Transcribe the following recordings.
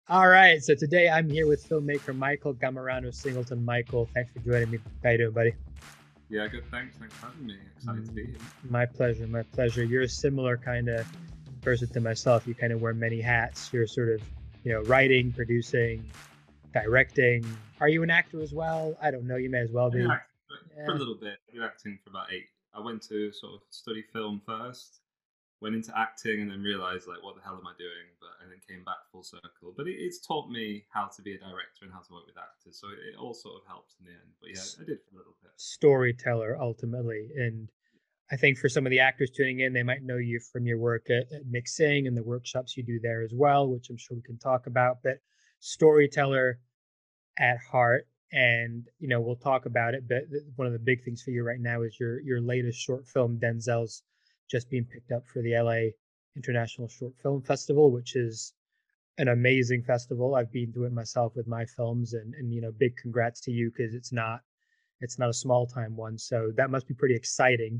All right, so today I'm here with filmmaker Michael Gamarano Singleton. Michael, thanks for joining me. How you doing, buddy? Yeah, good. Thanks for having me. Excited to be here. My pleasure, my pleasure. You're a similar kind of person to myself. You kind of wear many hats. You're sort of, writing, producing, directing. Are you an actor as well? I don't know. You may as well I've been be. acting for a Yeah. little bit. I've been acting for about eight. I went to sort of study film first, went into acting, and then realized like, what the hell am I doing? And then came back full circle. But it's taught me how to be a director and how to work with actors. So it all sort of helps in the end. But yeah, I did for a little bit. Storyteller ultimately. And I think for some of the actors tuning in, they might know you from your work at Mixing and the workshops you do there as well, which I'm sure we can talk about. But storyteller at heart, and we'll talk about it. But one of the big things for you right now is your latest short film, Denzel's, just being picked up for the LA International Short Film Festival, which is an amazing festival. I've been to it myself with my films, and big congrats to you because it's not a small time one. So that must be pretty exciting.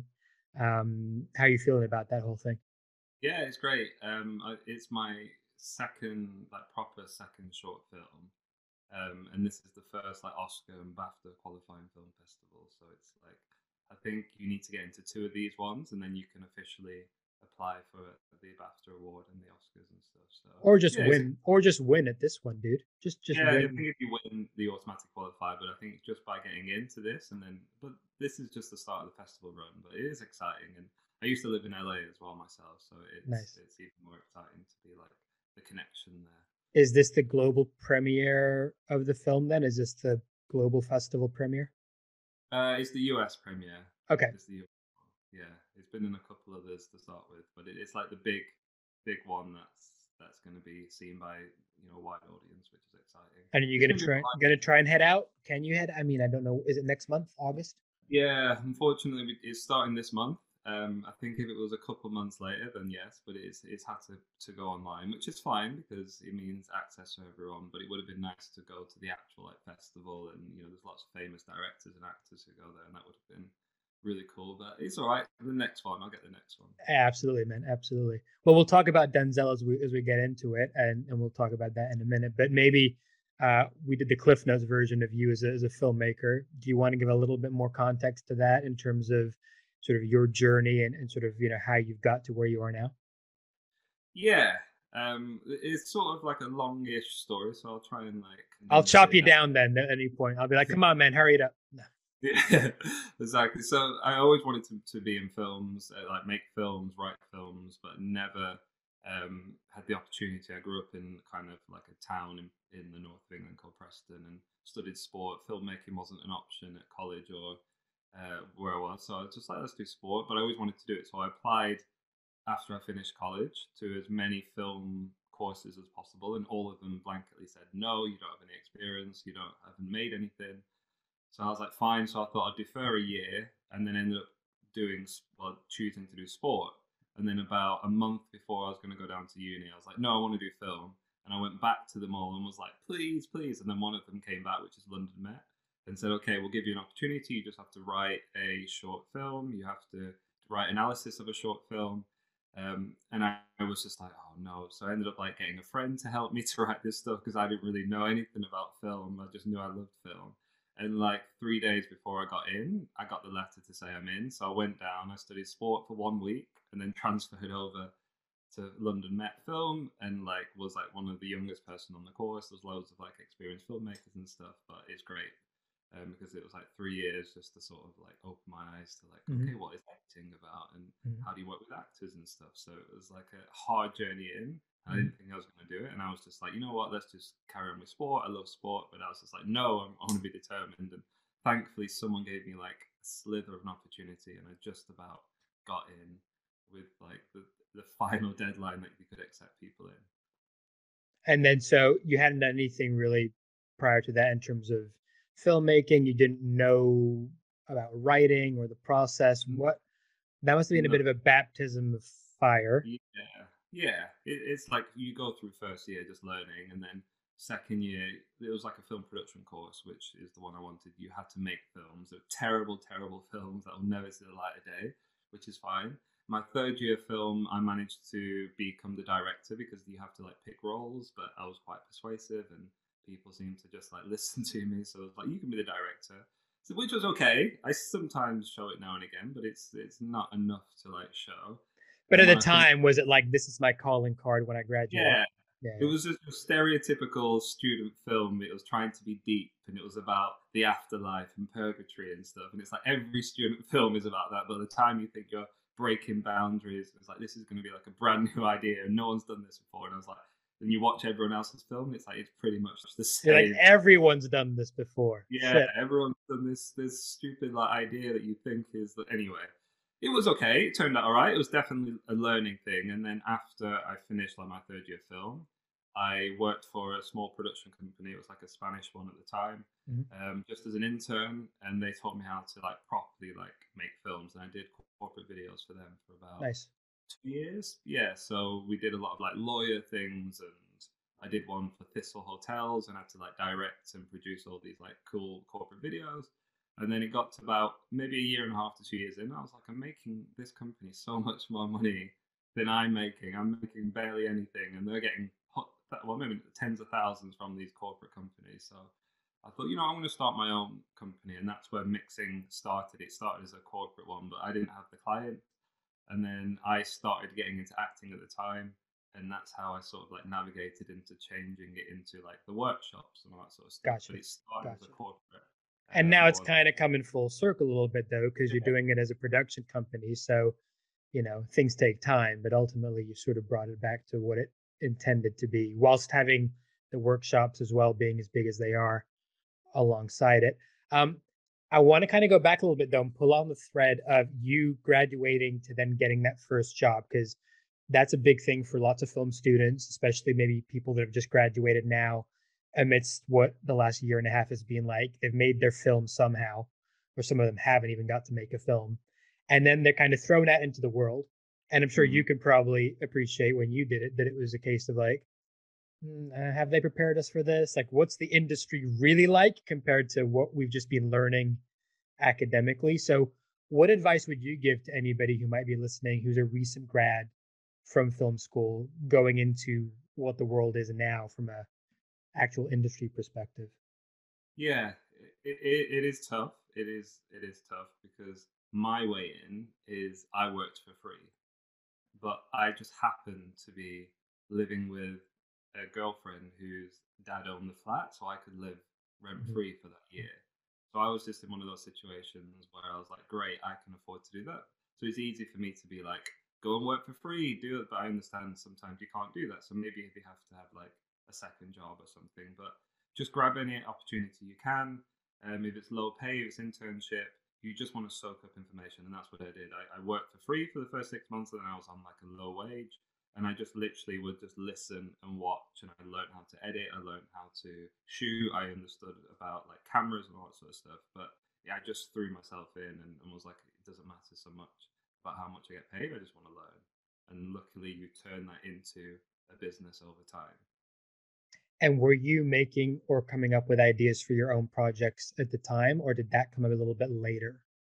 How are you feeling about that whole thing? Yeah, it's great. It's my second, like proper second short film. And this is the first like Oscar and BAFTA qualifying film festival. So it's like I think you need to get into two of these ones, and then you can officially apply for the BAFTA award and the Oscars and stuff. So Or just yeah, it's, win, or just win at this one, dude. Just yeah. I win. think if you win the automatic qualifier, but I think just by getting into this, but this is just the start of the festival run. But it is exciting, and I used to live in LA as well myself, so Nice. it's even more exciting to be like the connection there. Is this the global premiere of the film then? Is this the global festival premiere? It's the US premiere. Okay. It's the US one. Yeah, it's been in a couple others to start with, but it's like the big one that's going to be seen by a wide audience, which is exciting. And are you It's gonna going to be try quite. gonna try and head out? Can you head? I mean, I don't know. Is it next month, August? Yeah, unfortunately, it's starting this month. I think if it was a couple months later, then yes, but it's had to go online, which is fine because it means access for everyone. But it would have been nice to go to the actual like festival, and there's lots of famous directors and actors who go there, and that would have been really cool. But it's all right. The next one, I'll get the next one. Absolutely, man. Absolutely. Well, we'll talk about Denzel as we get into it, and we'll talk about that in a minute. But maybe we did the Cliff Notes version of you as a filmmaker. Do you want to give a little bit more context to that in terms of sort of your journey and sort of how you've got to where you are now? Yeah, it's sort of like a longish story, so I'll try and like I'll condense chop it you down. down then at any point. I'll be like, come on, man, hurry it up. No. Yeah, exactly. So I always wanted to be in films, like make films, write films, but never had the opportunity. I grew up in kind of like a town in the north of England called Preston and studied sport. Filmmaking wasn't an option at college or where I was. So I was just like, let's do sport. But I always wanted to do it. So I applied after I finished college to as many film courses as possible. And all of them blanketly said, no, you don't have any experience. You haven't made anything. So I was like, fine. So I thought I'd defer a year, and then ended up doing well, choosing to do sport. And then about a month before I was going to go down to uni, I was like, no, I want to do film. And I went back to them all and was like, please, please. And then one of them came back, which is London Met, and said, okay, we'll give you an opportunity. You just have to write a short film. You have to write analysis of a short film. And I was just like, oh no. So I ended up like getting a friend to help me to write this stuff because I didn't really know anything about film. I just knew I loved film. And like 3 days before I got in, I got the letter to say I'm in. So I went down, I studied sport for 1 week, and then transferred over to London Met Film, and like was like one of the youngest person on the course. There's loads of like experienced filmmakers and stuff, but it's great because it was like 3 years just to sort of like open my eyes to like, Mm-hmm. okay, what is acting about, and Mm-hmm. how do you work with actors and stuff. So it was like a hard journey in. I Mm-hmm. didn't think I was going to do it, and I was just like, you know what, let's just carry on with sport. I love sport, but I was just like, no, I want to be determined. And thankfully, someone gave me like a slither of an opportunity, and I just about got in with like the final deadline that you could accept people in. And then so you hadn't done anything really prior to that in terms of filmmaking. You didn't know about writing or the process. What that must have been a No, bit of a baptism of fire. yeah, yeah. It's like you go through first year just learning, and then second year it was like a film production course, which is the one I wanted. You had to make films. They're terrible, terrible films that will never see the light of day, which is fine. my third year film, I managed to become the director because you have to like pick roles, but I was quite persuasive and people seemed to just like listen to me. So I was like, you can be the director. So, which was okay. I sometimes show it now and again, but it's not enough to like show. But at When the I finished, time, was it like this is my calling card when I graduate? yeah, Yeah, it yeah. was just a stereotypical student film. It was trying to be deep, and it was about the afterlife and purgatory and stuff. And it's like every student film is about that. By the time you think you're breaking boundaries, it's like this is going to be like a brand new idea, and no one's done this before. And I was like, then you watch everyone else's film, and it's like it's pretty much the You're like same. everyone's done this before. Yeah, Shit. everyone's done this stupid like idea that you think is the anyway. It was okay. It turned out all right. It was definitely a learning thing. And then after I finished like my third year film, I worked for a small production company. It was like a Spanish one at the time, Mhm. just as an intern, and they taught me how to like properly like make films. And I did corporate videos for them for about Nice. 2 years. Yeah, so we did a lot of like lawyer things, and I did one for Thistle Hotels and had to like direct and produce all these like cool corporate videos. And then it got to about maybe a year and a half to 2 years in. I was like, I'm making this company so much more money than I'm making. I'm making barely anything, and they're getting well, maybe tens of thousands from these corporate companies. So I thought, I'm going to start my own company, and that's where mixing started. It started as a corporate one, but I didn't have the client, and then I started getting into acting at the time, and that's how I sort of like navigated into changing it into like the workshops and all that sort of stuff. Gotcha. But it started as a Gotcha. corporate And now it's more. kind of coming full circle a little bit though, because you're doing it as a production company. So, things take time, but ultimately you sort of brought it back to what it intended to be, whilst having the workshops as well being as big as they are alongside it. Um, I want to kind of go back a little bit though and pull on the thread of you graduating to then getting that first job, because that's a big thing for lots of film students, especially maybe people that have just graduated now amidst what the last year and a half has been like. They've made their film somehow, or some of them haven't even got to make a film. And then they're kind of thrown out into the world. And I'm sure Mm. you can probably appreciate when you did it that it was a case of like, have they prepared us for this? Like, what's the industry really like compared to what we've just been learning academically? So, what advice would you give to anybody who might be listening who's a recent grad from film school going into what the world is now from a actual industry perspective? Yeah, it is tough. It is tough because my way in is I worked for free, but I just happened to be living with a girlfriend whose dad owned the flat, so I could live rent Mhm. free for that year. So I was just in one of those situations where I was like, great, I can afford to do that. So it's easy for me to be like, go and work for free, do it. But I understand sometimes you can't do that. So maybe if you have to have like a second job or something, but just grab any opportunity you can. If it's low pay, if it's internship, you just want to soak up information, and that's what I did. I worked for free for the first 6 months, and then I was on like a low wage, and I just literally would just listen and watch, and I learned how to edit, I learned how to shoot, I understood about like cameras and all that sort of stuff. But yeah, I just threw myself in, and was like, it doesn't matter so much about how much I get paid, I just want to learn. And luckily you turn that into a business over time. And were you making or coming up with ideas for your own projects at the time, or did that come a little bit later?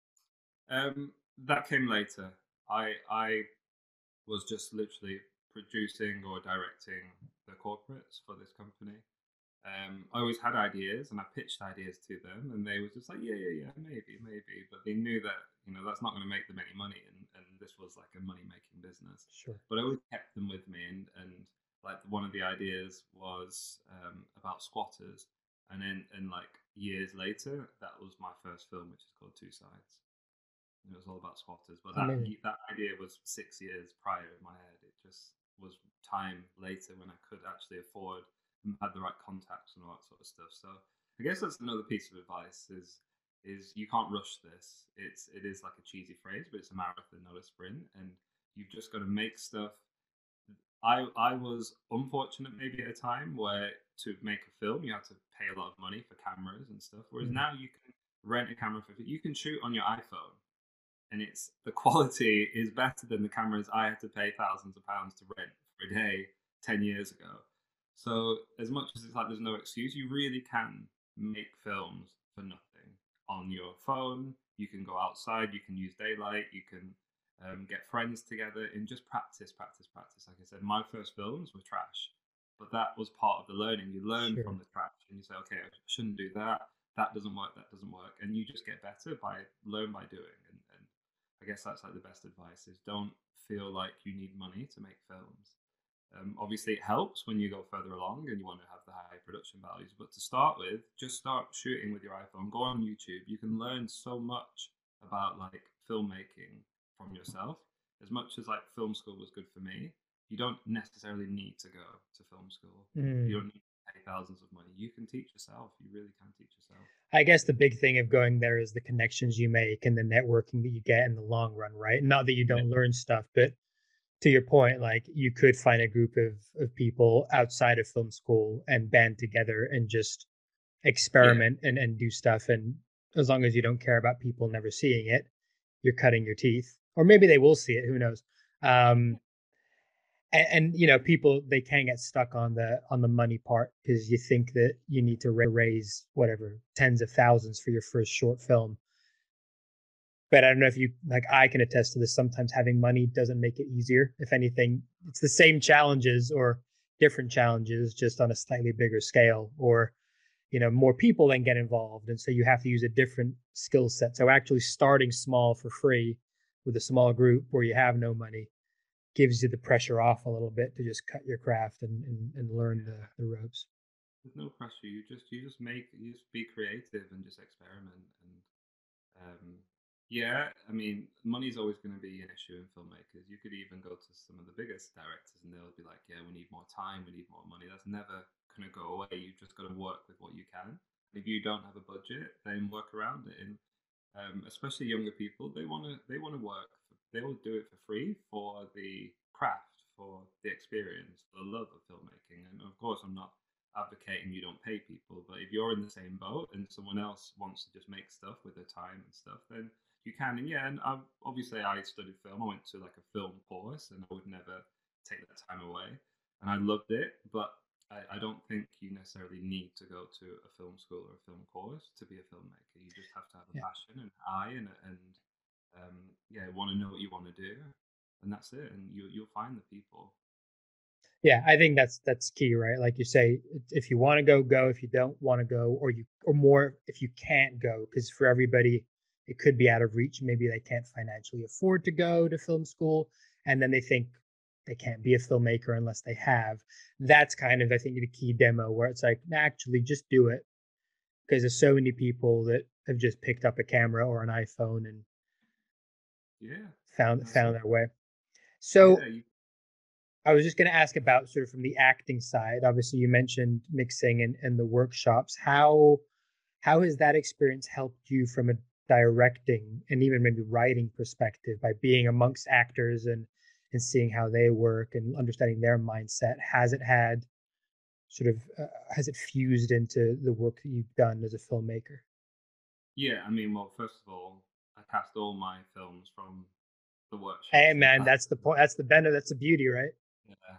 That came later. I was just literally producing or directing the corporates for this company. I always had ideas, and I pitched ideas to them, and they was just like, yeah, yeah, yeah, maybe, maybe. But they knew that that's not going to make them any money, and this was like a money making business. Sure. But I always kept them with me, and like one of the ideas was about squatters, and then and like years later, that was my first film, which is called Two Sides. And it was all about squatters, but Amazing. that idea was 6 years prior in my head. It just was time later when I could actually afford and had the right contacts and all that sort of stuff. So I guess that's another piece of advice is you can't rush this. It is like a cheesy phrase, but it's a marathon, not a sprint, and you've just got to make stuff. I was unfortunate maybe at a time where to make a film you have to pay a lot of money for cameras and stuff, whereas Mhm. now you can rent a camera for you can shoot on your iPhone, and it's the quality is better than the cameras I had to pay thousands of pounds to rent for a day 10 years ago. So as much as it's like there's no excuse, you really can make films for nothing on your phone. You can go outside, you can use daylight, you can get friends together, and just practice, practice, practice. Like I said, my first films were trash, but that was part of the learning. You learn from Sure. the trash, and you say, okay, I shouldn't do that. That doesn't work. That doesn't work, and you just get better by learn by doing. And I guess that's like the best advice is don't feel like you need money to make films. Obviously, it helps when you go further along and you want to have the high production values. But to start with, just start shooting with your iPhone. Go on YouTube. You can learn so much about like filmmaking from yourself. As much as like film school was good for me, you don't necessarily need to go to film school. You Mm. don't need to pay thousands of money. You can teach yourself. You really can teach yourself. I guess the big thing of going there is the connections you make and the networking that you get in the long run, right? Not that you Yeah, don't learn stuff, but to your point, like you could find a group of people outside of film school and band together and just yeah, experiment and do stuff. And as long as you don't care about people never seeing it, you're cutting your teeth. Or maybe they will see it, who knows? Um, and you know, people they can get stuck on the money part because you think that you need to raise whatever tens of thousands for your first short film. But I don't know if you like I can attest to this. Sometimes having money doesn't make it easier. If anything, it's the same challenges or different challenges, just on a slightly bigger scale, or you know, more people then get involved. And so you have to use a different skill set. So actually starting small for free with a small group where you have no money gives you the pressure off a little bit to just cut your craft and learn yeah. the ropes. There's no pressure. You just be creative and just experiment. And yeah, I mean, money's always going to be an issue in filmmakers. You could even go to some of the biggest directors and they'll be like, yeah, we need more time, we need more money. That's never going to go away. You've just got to work with what you can. If you don't have a budget, then work around it. And especially younger people, they want to work. They will do it for free for the craft, for the experience, for the love of filmmaking. And of course, I'm not advocating you don't pay people, but if you're in the same boat and someone else wants to just make stuff with their time and stuff, then you can. And yeah, and obviously I studied film. I went to like a film course, and I would never take that time away, and I loved it. But I don't think you necessarily need to go to a film school or a film course to be a filmmaker. You just have to have a Yeah. passion and eye and yeah, want to know what you want to do, and that's it. And you'll find the people. Yeah, I think that's key, right? Like you say, if you want to go, go. If you don't want to go, or you or more, if you can't go, because for everybody, it could be out of reach. Maybe they can't financially afford to go to film school, and then they think they can't be a filmmaker unless they have. That's kind of I think the key demo where it's like, nah, actually, just do it because there's so many people that have just picked up a camera or an iPhone and Yeah, that's found it. their way. Yeah, So I was just going to ask about sort of from the acting side. Obviously, you mentioned mixing and the workshops. How has that experience helped you from a directing and even maybe writing perspective by being amongst actors and seeing how they work and understanding their mindset? Has it had sort of has it fused into the work that you've done as a filmmaker? yeah. I mean, well, first of all, I cast all my films from the Hey, workshops and man, class. that's the point. That's the benefit. That's the beauty, right? Yeah,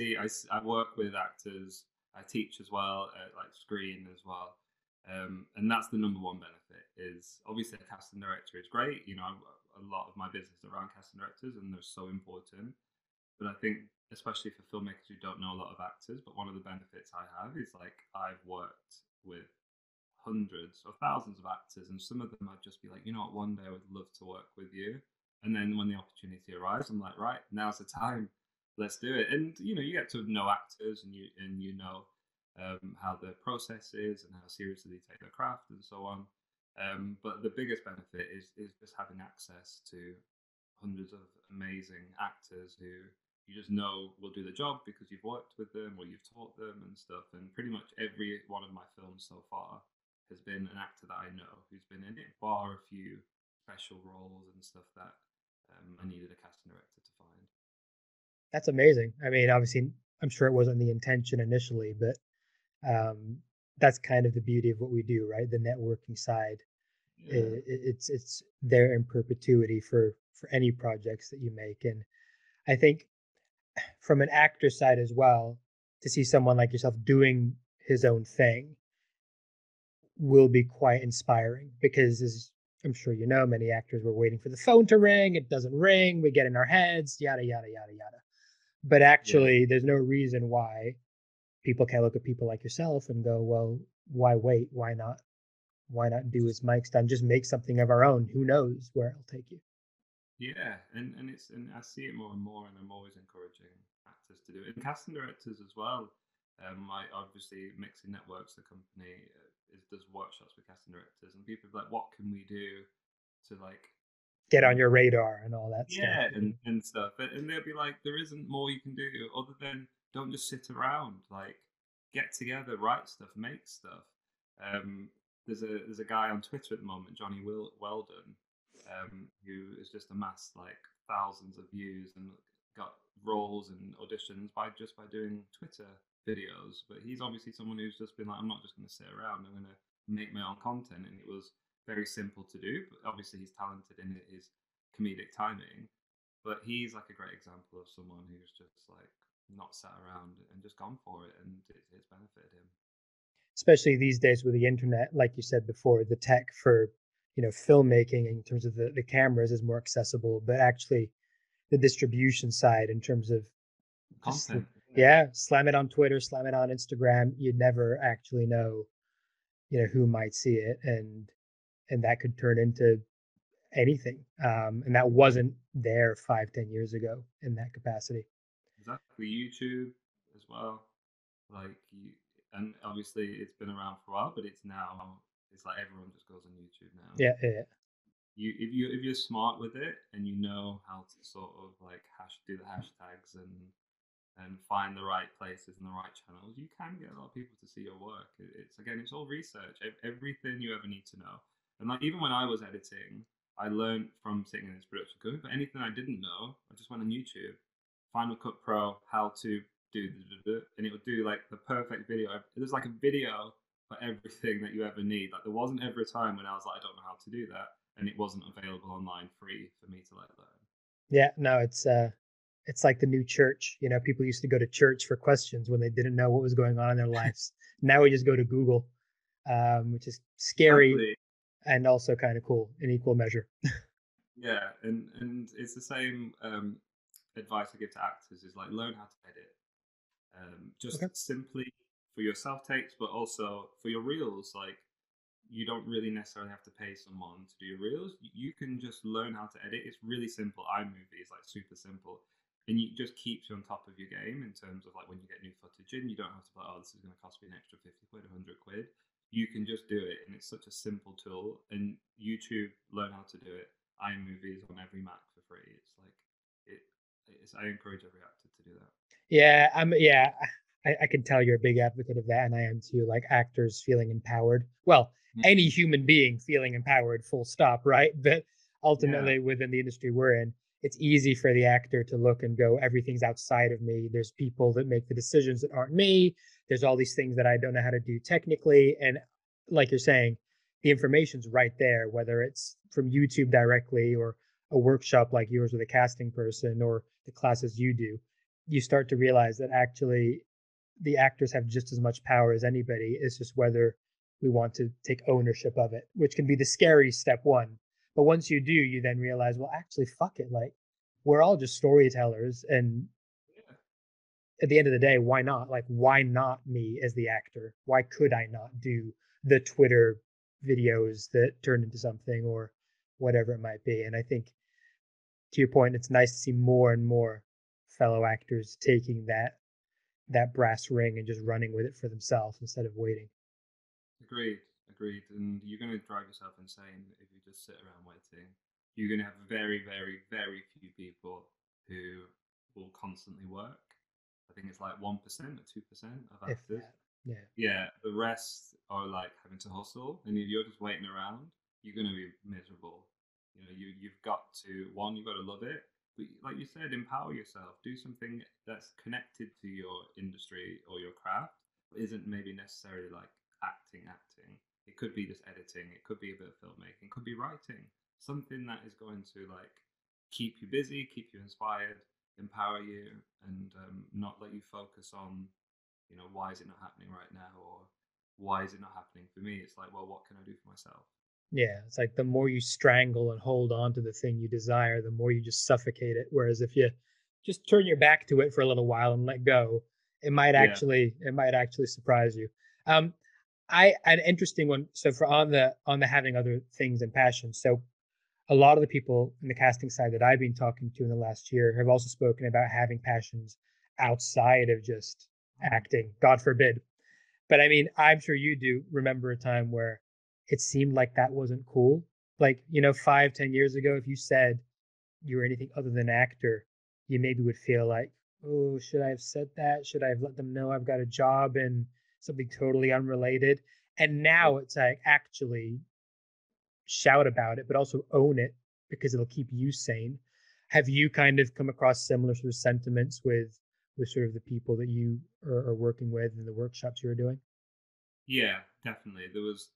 I work with actors. I teach as well at like screen as well, and that's the number one benefit. Is obviously a casting director is great. You know, a lot of my business is around casting directors, and they're so important. But I think, especially for filmmakers who don't know a lot of actors, but one of the benefits I have is like I've worked with hundreds or thousands of actors, and some of them I'd just be like, you know what, one day I would love to work with you. And then when the opportunity arrives, I'm like, right, now's the time, let's do it. And you know, you get to know actors, and you know how the process is and how seriously they take their craft and so on. But the biggest benefit is just having access to hundreds of amazing actors who you just know will do the job because you've worked with them or you've taught them and stuff. And pretty much every one of my films so far has been an actor that I know who's been in it, bar a few special roles and stuff that I needed a casting director to find. That's amazing. I mean, obviously, I'm sure it wasn't the intention initially, but um, that's kind of the beauty of what we do, right? The networking side, Yeah, it's there in perpetuity for any projects that you make. And I think from an actor side as well, to see someone like yourself doing his own thing will be quite inspiring because as I'm sure you know, many actors were waiting for the phone to ring. It doesn't ring. We get in our heads, yada, yada, yada, yada. But Yeah. actually, there's no reason why people can't look at people like yourself and go, well, why wait? Why not? Why not do Just as Mike's done? Just make something of our own. Who knows where it'll take you? yeah, and I see it more and more, and I'm always encouraging actors to do it, and casting directors as well. I obviously Mixing Networks, the company, does workshops with casting directors, and people are like, what can we do to like Get on improve? your radar and all that stuff. Yeah, and stuff, and they'll be like, there isn't more you can do other than don't just sit around. Like, get together, write stuff, make stuff. Um, there's a guy on Twitter at the moment, Johnny Weldon, who has just amassed like thousands of views and got roles and auditions by doing Twitter videos. But he's obviously someone who's just been like, I'm not just going to sit around. I'm going to make my own content, and it was very simple to do. But obviously, he's talented in his comedic timing. But he's like a great example of someone who's just like not sat around and just gone for it, and it's benefited him. Especially these days with the internet, like you said before, the tech for filmmaking in terms of the cameras is more accessible, but actually the distribution side in terms of just Content, yeah, yeah, slam it on Twitter, slam it on Instagram. You'd never actually know, who might see it, and that could turn into anything. And that wasn't there 5, 10 years ago in that capacity. exactly. YouTube as well, like you, and obviously it's been around for a while, but it's like everyone just goes on YouTube now. Yeah, yeah. If you're smart with it and you know how to sort of like do the hashtags and find the right places and the right channels, you can get a lot of people to see your work. It's again, it's all research, everything you ever need to know. And like even when I was editing, I learned from sitting in this production company. But anything I didn't know, I just went on YouTube, Final Cut Pro, how to do and it would do like the perfect video. There's like a video for everything that you ever need. Like there wasn't ever a time when I was like, I don't know how to do that, and it wasn't available online free for me to like learn. Yeah, no, it's like the new church. People used to go to church for questions when they didn't know what was going on in their lives. Now we just go to Google, which is scary Exactly. and also kind of cool in equal measure. Yeah, and it's the same advice I give to actors is like learn how to edit, just Okay. simply for your self takes, but also for your reels. Like you don't really necessarily have to pay someone to do your reels. You can just learn how to edit. It's really simple. iMovie is like super simple, and it just keeps you on top of your game in terms of like when you get new footage in, you don't have to be like, oh, this is going to cost me an extra 50 quid, 100 quid. You can just do it, and it's such a simple tool. And YouTube, learn how to do it. iMovie is on every Mac for free. It's like it. I encourage every actor to do that. Yeah, I can tell you're a big advocate of that, and I am too. Like actors feeling empowered. Well, any human being feeling empowered, full stop, right? But Yeah, ultimately, within the industry we're in, it's easy for the actor to look and go, everything's outside of me. There's people that make the decisions that aren't me. There's all these things that I don't know how to do technically. And like you're saying, the information's right there, whether it's from YouTube directly or a workshop like yours with a casting person or the classes you do. You start to realize that actually the actors have just as much power as anybody. It's just whether we want to take ownership of it, which can be the scary step one. But once you do, you then realize, well, actually, fuck it. Like, we're all just storytellers. And yeah, at the end of the day, why not? Like, why not me as the actor? Why could I not do the Twitter videos that turn into something or whatever it might be? And I think, to your point, it's nice to see more and more fellow actors taking that brass ring and just running with it for themselves instead of waiting. agreed, agreed. And you're going to drive yourself insane if you just sit around waiting. You're going to have very, very, very few people who will constantly work. I think it's like 1% or 2% of If actors. that, yeah. Yeah, the rest are like having to hustle, and if you're just waiting around, you're going to be miserable. You've got to one, you've got to love it, but like you said, empower yourself. Do something that's connected to your industry or your craft, but isn't maybe necessarily like acting. It could be just editing. It could be a bit of filmmaking. It could be writing. Something that is going to like keep you busy, keep you inspired, empower you, and not let you focus on why is it not happening right now, or why is it not happening for me? It's like, well, what can I do for myself? Yeah, it's like the more you strangle and hold on to the thing you desire, the more you just suffocate it. Whereas if you just turn your back to it for a little while and let go, Yeah. it might actually surprise you. Um, I an interesting one. So for on the having other things and passions. So a lot of the people in the casting side that I've been talking to in the last year have also spoken about having passions outside of just Oh, acting. God forbid. But I mean, I'm sure you do remember a time where it seemed like that wasn't cool. Like, 5, 10 years ago, if you said you were anything other than an actor, you maybe would feel like, oh, should I have said that? Should I have let them know I've got a job in something totally unrelated? And yeah. now it's like actually shout about it, but also own it because it'll keep you sane. Have you kind of come across similar sort of sentiments with sort of the people that you are working with in the workshops you're doing? Yeah, definitely.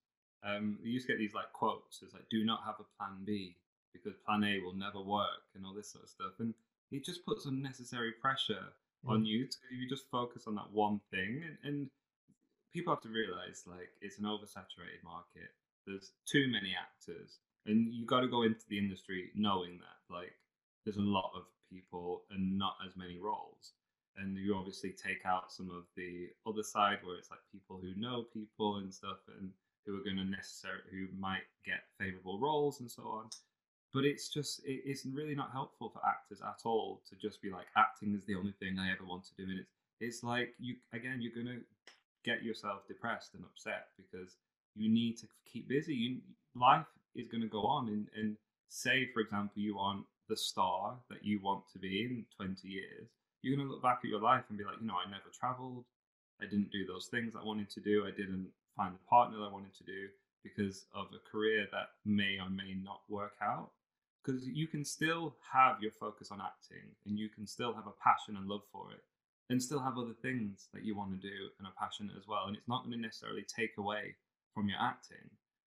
You used to get these like quotes. It's like, "Do not have a plan B because plan A will never work," and all this sort of stuff. And it just puts unnecessary pressure Yeah. on you to you just focus on that one thing. And people have to realize like it's an oversaturated market. There's too many actors, and you got to go into the industry knowing that like there's a lot of people and not as many roles. And you obviously take out some of the other side where it's like people who know people and stuff, and who are going to necessarily who might get favorable roles and so on. But it's really not helpful for actors at all to just be like acting is the only thing I ever want to do, and it's like you're gonna get yourself depressed and upset because you need to keep busy. Life is going to go on, and say, for example, you want the star that you want to be in 20 years. You're going to look back at your life and be like, I never traveled. I didn't do those things I wanted to do. I didn't find the partner that I wanted to do because of a career that may or may not work out. Because you can still have your focus on acting and you can still have a passion and love for it and still have other things that you want to do and are passionate as well. And it's not going to necessarily take away from your acting.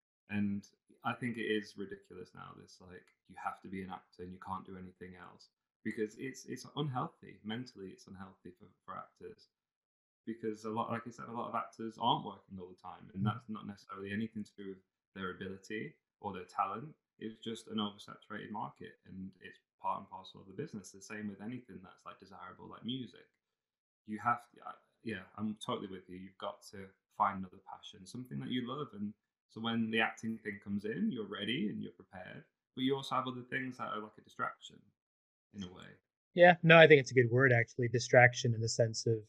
And I think it is ridiculous now. This like you have to be an actor and you can't do anything else because it's unhealthy mentally. It's unhealthy for actors because a lot, like I said, a lot of actors aren't working all the time, and Mhm. that's not necessarily anything to do with their ability or their talent. It's just an oversaturated market, and it's part and parcel of the business. The same with anything that's like desirable, like music. You have to, yeah, I'm totally with you. You've got to find another passion, something that you love, and so when the acting thing comes in, you're ready and you're prepared. But you also have other things that are like a distraction in a way. Yeah, no, I think it's a good word actually, distraction in the sense of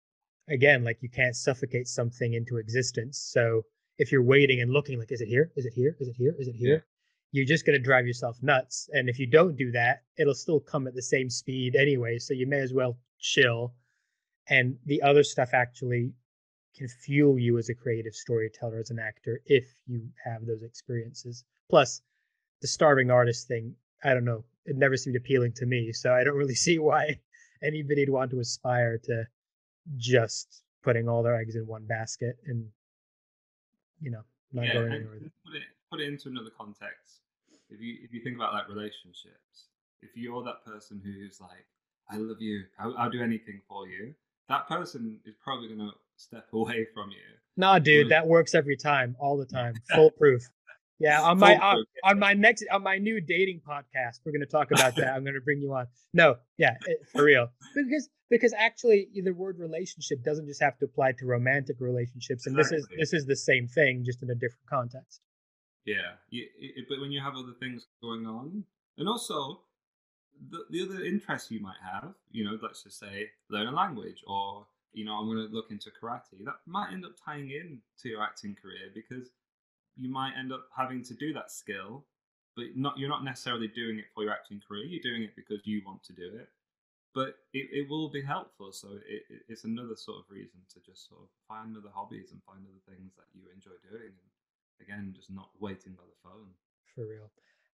again, like you can't suffocate something into existence. So if you're waiting and looking like, is it here? Is it here? Is it here? Is it Yeah, here? You're just going to drive yourself nuts. And if you don't do that, it'll still come at the same speed anyway. So you may as well chill. And the other stuff actually can fuel you as a creative storyteller, as an actor, if you have those experiences. Plus, the starving artist thing, I don't know, it never seemed appealing to me. So I don't really see why anybody'd want to aspire to just putting all their eggs in one basket and, you know, not yeah, going and anywhere with it. put it into another context. If you think about like relationships, if you're that person who's like, I love you, I'll do anything for you, that person is probably gonna step away from you. Nah, dude, Whereas that works every time, all the time. Foolproof. Yeah, foolproof, on my new dating podcast, we're going to talk about that. I'm going to bring you on. No, yeah, for real. Because actually the word relationship doesn't just have to apply to romantic relationships, and exactly. this is the same thing just in a different context. Yeah, but when you have other things going on, and also the other interests you might have, let's just say learn a language, or I'm going to look into karate. That might end up tying in to your acting career because you might end up having to do that skill, but you're not necessarily doing it for your acting career. You're doing it because you want to do it. But it will be helpful. So it's another sort of reason to just sort of find other hobbies and find other things that you enjoy doing. And again, just not waiting by the phone. For real.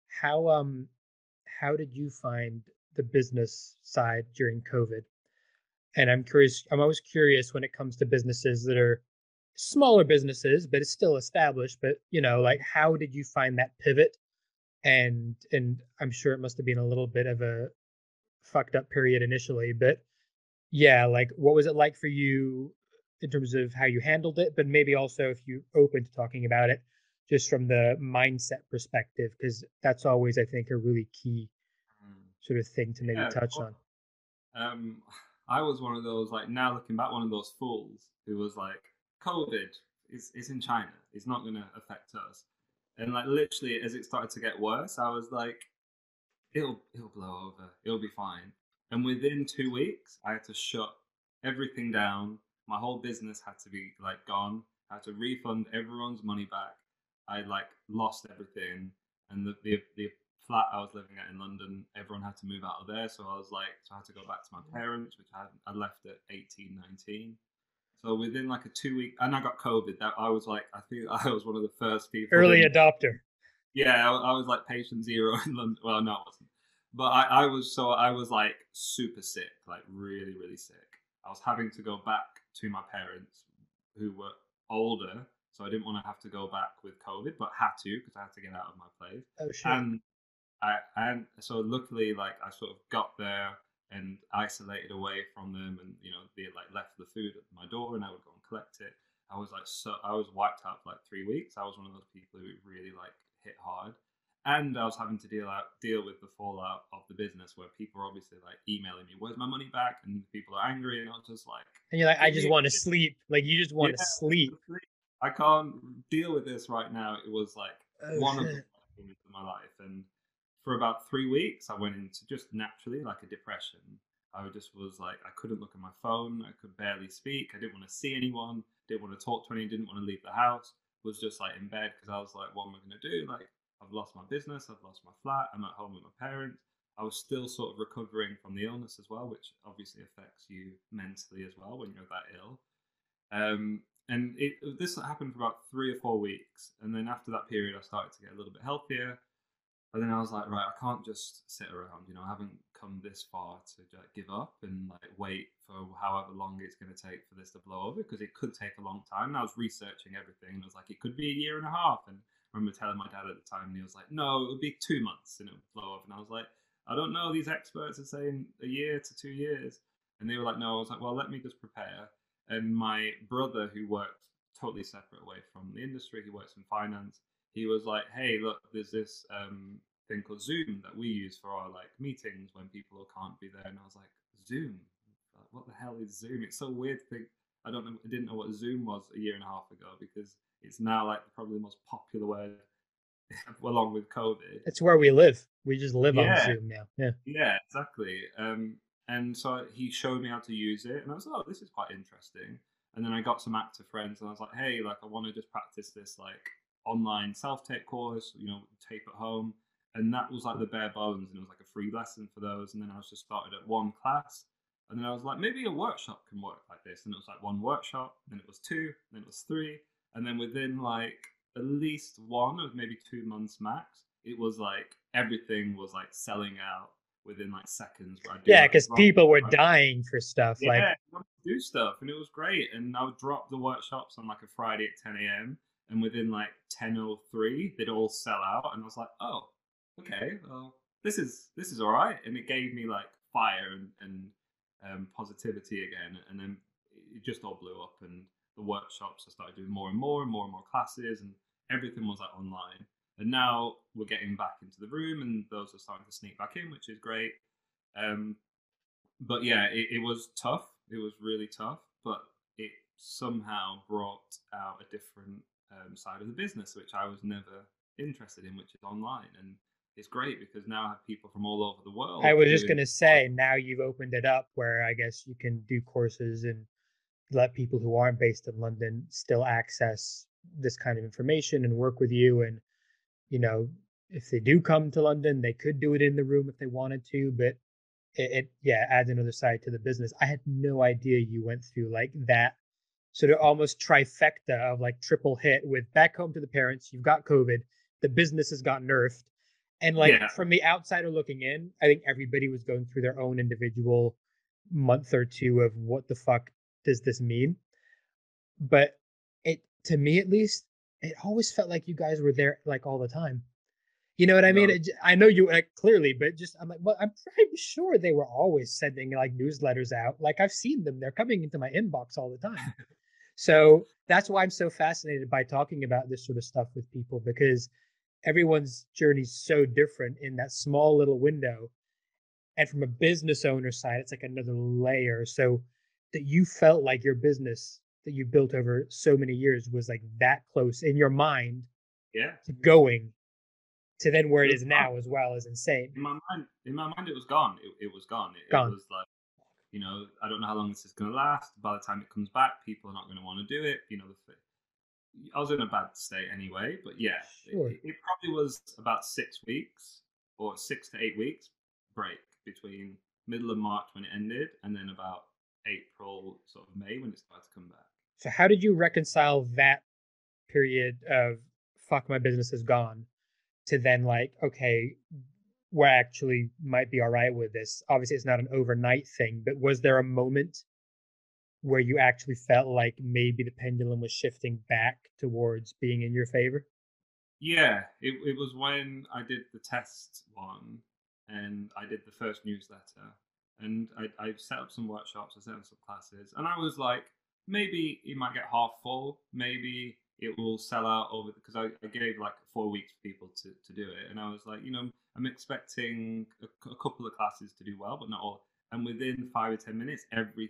How how did you find the business side during COVID? And I'm curious, I'm always curious when it comes to businesses that are smaller businesses, but it's still established. But like how did you find that pivot? And I'm sure it must have been a little bit of a fucked up period initially, but yeah, like what was it like for you in terms of how you handled it, but maybe also if you open to talking about it just from the mindset perspective, because that's always, I think, a really key Mm. sort of thing to maybe Yeah, touch well, on. um, I was one of those, like, now looking back, one of those fools who was like, COVID is in China. It's not going to affect us. And like literally, as it started to get worse, I was like, it'll blow over. It'll be fine. And within 2 weeks, I had to shut everything down. My whole business had to be like gone. I had to refund everyone's money back. I like lost everything, and the flat I was living at in London, everyone had to move out of there. So I was like, so I had to go back to my parents, which I left at 18, 19. So within like a 2 week, and I got COVID. That I was like, I think I was one of the first people Early in. adopter. Yeah, I was like patient zero in London. Well, no, I wasn't. But I was like super sick, like really, really sick. I was having to go back to my parents who were older, so I didn't want to have to go back with COVID, but had to because I had to get out of my place. Oh shit. And and so luckily, like I sort of got there and isolated away from them, and they had like left the food at my door, and I would go and collect it. I was wiped out for like 3 weeks. I was one of those people who really like hit hard, and I was having to deal with the fallout of the business, where people are obviously like emailing me, "Where's my money back?" and people are angry, and I was just like, And you're like, I "Give just me, want to sleep. Like you just want yeah, to sleep. I can't deal with this right now." It was like Oh one of the shit. worst moments of my life, and for about 3 weeks, I went into just naturally like a depression. I just was like, I couldn't look at my phone. I could barely speak. I didn't want to see anyone. Didn't want to talk to anyone. Didn't want to leave the house. Was just like in bed because I was like, what am I going to do? Like, I've lost my business. I've lost my flat. I'm at home with my parents. I was still sort of recovering from the illness as well, which obviously affects you mentally as well when you're that ill. And this happened for about 3 or 4 weeks, and then after that period, I started to get a little bit healthier. But then I was like, right, I can't just sit around. I haven't come this far to give up and like wait for however long it's going to take for this to blow over, because it could take a long time. And I was researching everything, and I was like, it could be a year and a half. And I remember telling my dad at the time, and he was like, no, it would be 2 months and it would blow over. And I was like, I don't know. These experts are saying a year to 2 years, and they were like, no. I was like, well, let me just prepare. And my brother, who worked totally separate away from the industry, he works in finance, he was like, "Hey, look, there's this thing called Zoom that we use for our like meetings when people can't be there." And I was like, "Zoom? What the hell is Zoom?" It's so weird to think. I don't know. I didn't know what Zoom was a year and a half ago, because it's now like probably the most popular word along with COVID. It's where we live. We just live on Yeah, Zoom now. Yeah. yeah, exactly. And so he showed me how to use it, and I was like, "Oh, this is quite interesting." And then I got some actor friends, and I was like, "Hey, like, I want to just practice this like online self-tape course, tape at home." And that was like the bare bones, and it was like a free lesson for those. And then I was just started at one class, and then I was like, maybe a workshop can work like this. And it was like one workshop, then it was two, then it was three, and then within like at least one of maybe 2 months max, it was like everything was like selling out within like seconds. Where I do Yeah, like because drop, people were dying for stuff. yeah, Like, I wanted to do stuff, and it was great. And I would drop the workshops on like a Friday at 10 a.m. and within like 10:03, they'd all sell out, and I was like, oh, okay, well, this is all right. And it gave me like fire and positivity again. And then it just all blew up, and the workshops, I started doing more and more and more and more classes, and everything was like online. And now we're getting back into the room, and those are starting to sneak back in, which is great. Um, but yeah, it was tough. It was really tough, but it somehow brought out a different side of the business, which I was never interested in, which is online. And it's great because now I have people from all over the I world was just doing. gonna say, now you've opened it up where I guess you can do courses and let people who aren't based in London still access this kind of information and work with you. And you know, if they do come to London, they could do it in the room if they wanted to, but it yeah adds another side to the business. I had no idea you went through like that sort of almost trifecta of like triple hit with back home to the parents, you've got COVID, the business has got nerfed. And like Yeah, from the outsider looking in, I think everybody was going through their own individual month or two of what the fuck does this mean? But it, to me at least, it always felt like you guys were there like all the time. You know what I mean? no, I know you like, clearly, but just I'm like, well, I'm pretty sure they were always sending like newsletters out. Like I've seen them; they're coming into my inbox all the time. So that's why I'm so fascinated by talking about this sort of stuff with people, because everyone's journey is so different in that small little window. And from a business owner side, it's like another layer. So that you felt like your business that you built over so many years was like that close in your mind Yeah, to going to then where it it was is gone. now as well is insane. In my mind. In my mind, it was gone. It was gone. It Gone. was like, you know, I don't know how long this is going to last. By the time it comes back, people are not going to want to do it. You know, I was in a bad state anyway. But yeah, Sure. it probably was about 6 weeks or 6 to 8 weeks break between middle of March when it ended and then about April, sort of May when it started to come back. So how did you reconcile that period of fuck my business is gone to then like, okay, we actually might be all right with this? Obviously it's not an overnight thing, but was there a moment where you actually felt like maybe the pendulum was shifting back towards being in your favor? Yeah, it was when I did the test one and I did the first newsletter and I set up some workshops, I set up some classes, and I was like, maybe it might get half full, maybe it will sell out over because I gave like 4 weeks for people to do it, and I was like, you know, I'm expecting a couple of classes to do well, but not all. And within 5 or 10 minutes,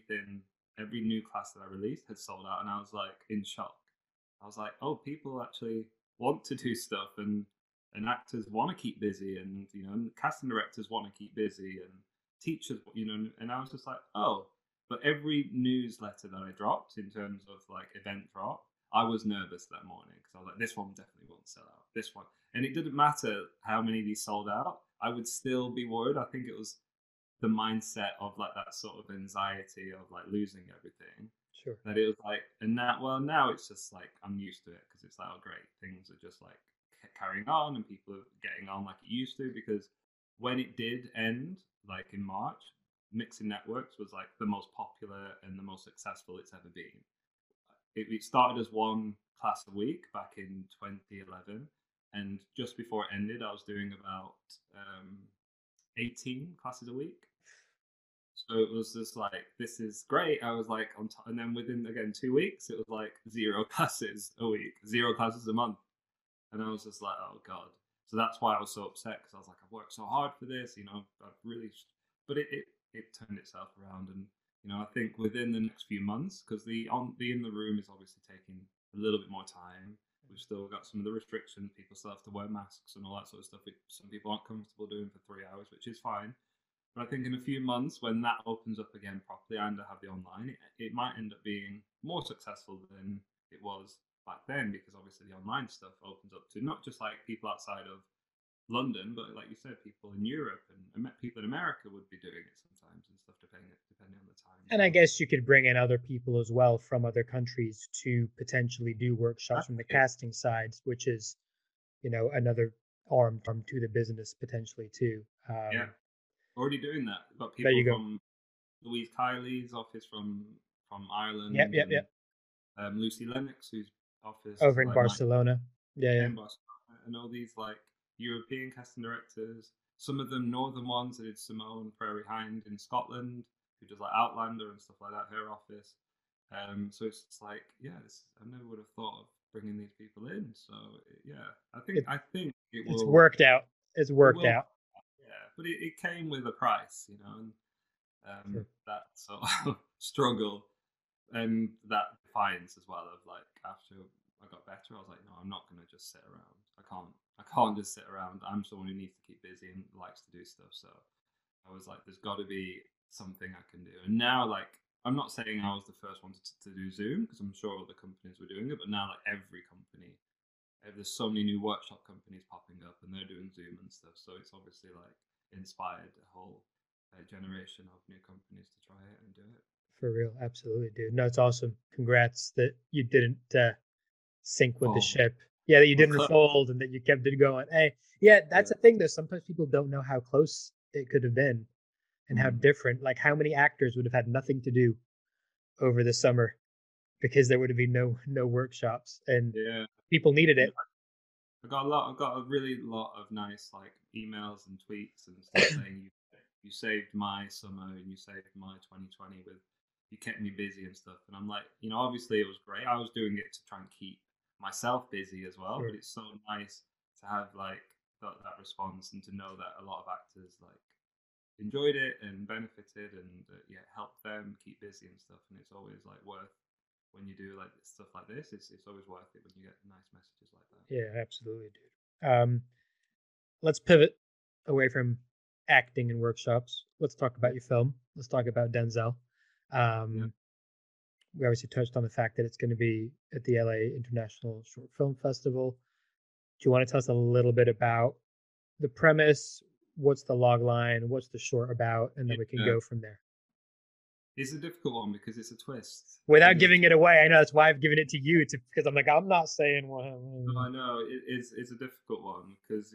every new class that I released had sold out, and I was like in shock. I was like, oh, people actually want to do stuff, and actors want to keep busy, and you know, and casting directors want to keep busy, and teachers, you know, and I was just like, oh. But every newsletter that I dropped in terms of like event drop, I was nervous that morning because I was like, this one definitely won't sell out. This one, and it didn't matter how many of these sold out. I would still be worried. I think it was the mindset of like that sort of anxiety of like losing everything Sure. that it was like, and now, well, now it's just like I'm used to it because it's like, oh, great, things are just like carrying on and people are getting on like it used to. Because when it did end, like in March, Mixing Networks was like the most popular and the most successful it's ever been. It started as one class a week back in 2011, and just before it ended, I was doing about 18 classes a week. So it was just like, this is great. I was like on top, and then within again 2 weeks, it was like zero classes a week, zero classes a month, and I was just like, oh god. So that's why I was so upset because I was like, I've worked so hard for this, you know, I've really, but it turned itself around, and you know, I think within the next few months, because the in the room is obviously taking a little bit more time. We've still got some of the restrictions. People still have to wear masks and all that sort of stuff. Some people aren't comfortable doing for 3 hours, which is fine. But I think in a few months, when that opens up again properly and I have the online, it might end up being more successful than it was back then because obviously the online stuff opens up to not just like people outside of London, but like you said, people in Europe and people in America would be doing it sometimes and stuff, depending on the time. And I So guess you could bring in other people as well from other countries to potentially do workshops that's from the it. casting sides, which is, another arm to the business potentially too. Yeah, already doing that. We've got There people you go. from Louise Kiley's office from Yep, Ireland yep, and yep. Lucy Lennox, whose office Over in like my Barcelona. Yeah, yeah. in Barcelona, and all these like European casting directors. Some of them northern ones. I did Simone Prairie Hind in Scotland, who does like Outlander and stuff like that. Her office. So it's just like, yeah, I never would have thought of bringing these people in. So yeah, It I think it it's will. worked out. It's It worked will. out. Yeah, but it came with a price, you know, and Sure. that sort of struggle and that defiance as well of like after I got better, I was like, no, I'm not gonna just sit around. I can't just sit around. I'm someone who needs to keep busy and likes to do stuff. So I was like, there's got to be something I can do. And now, like, I'm not saying I was the first one to do Zoom because I'm sure other companies were doing it, but now like every company, there's so many new workshop companies popping up and they're doing Zoom and stuff. So it's obviously like inspired a whole generation of new companies to try it and do it. For real. Absolutely, dude. No, it's awesome. Congrats that you didn't sink with the Fall. ship. Yeah, that you Was didn't close. fold and that you kept it going. Hey, yeah, that's Yeah. the thing though. Sometimes people don't know how close it could have been and how Mm. different. Like how many actors would have had nothing to do over the summer because there would have been no workshops and Yeah. people needed Yeah. it. I got a really lot of nice like emails and tweets and stuff saying you saved my summer and you saved my 2020 with you kept me busy and stuff. And I'm like, obviously it was great. I was doing it to try and keep myself busy as well. But Sure. it's so nice to have like that response and to know that a lot of actors like enjoyed it and benefited and yeah, helped them keep busy and stuff. And it's always like worth when you do like stuff like this. It's always worth it when you get nice messages like that. Yeah, absolutely, dude. Let's pivot away from acting and workshops. Let's talk about your film. Let's talk about Denzel. Yeah. Um, we obviously touched on the fact that it's going to be at the LA International Short Film Festival. Do you want to tell us a little bit about the premise? What's the log line? What's the short about? And then we can Yeah. go from there. It's a difficult one because it's a twist. Without giving it away, I know that's why I've given it to you, because I'm like, I'm not saying what. No, I know it's a difficult one because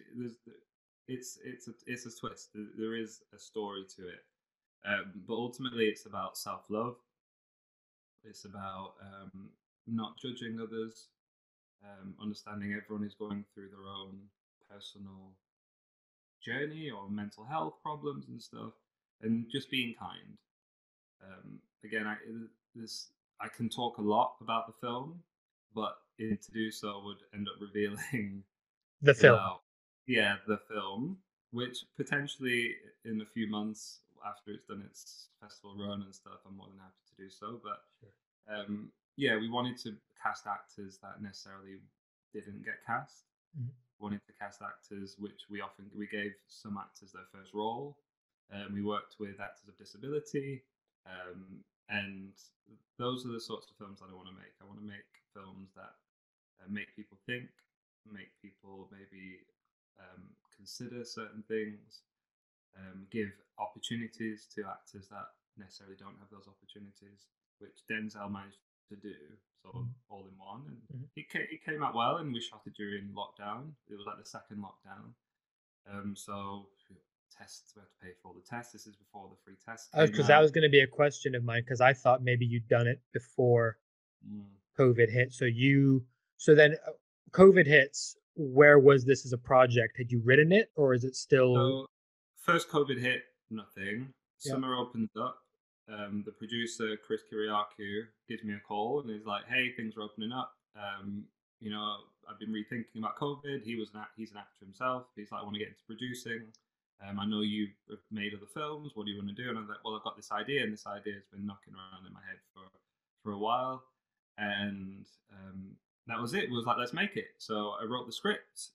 it's a twist. There is a story to it, but ultimately it's about self love. It's about not judging others, understanding everyone is going through their own personal journey or mental health problems and stuff, and just being kind. Again, I can talk a lot about the film, but to do so would end up revealing The film. well, yeah, the film, which potentially in a few months after it's done its festival run and stuff, I'm more than happy to do so. But yeah, we wanted to cast actors that necessarily didn't get cast. Mhm. Wanted to cast actors which we gave some actors their first role. We worked with actors of disability, and those are the sorts of films that I want to make. I want to make films that make people think, make people maybe consider certain things, give opportunities to actors that necessarily don't have those opportunities, which Denzel managed to do, sort of all in one. And Mhm. it came out well, and we shot it during lockdown. It was like the second lockdown. So tests, we had to pay for all the tests. This is before the free test came Because that out. was going to be a question of mine, because I thought maybe you'd done it before Mm. COVID hit. So then COVID hits. Where was this as a project? Had you written it, or is it still? So first COVID hit, nothing. Yeah. Summer opens up. The producer Chris Kiriakou gives me a call and he's like, "Hey, things are opening up. I've been rethinking about COVID. He's an actor himself. He's like, I want to get into producing. I know you've made other films. What do you want to do?" And I'm like, "Well, I've got this idea, and this idea has been knocking around in my head for a while." And that was it. It was like, let's make it. So I wrote the script.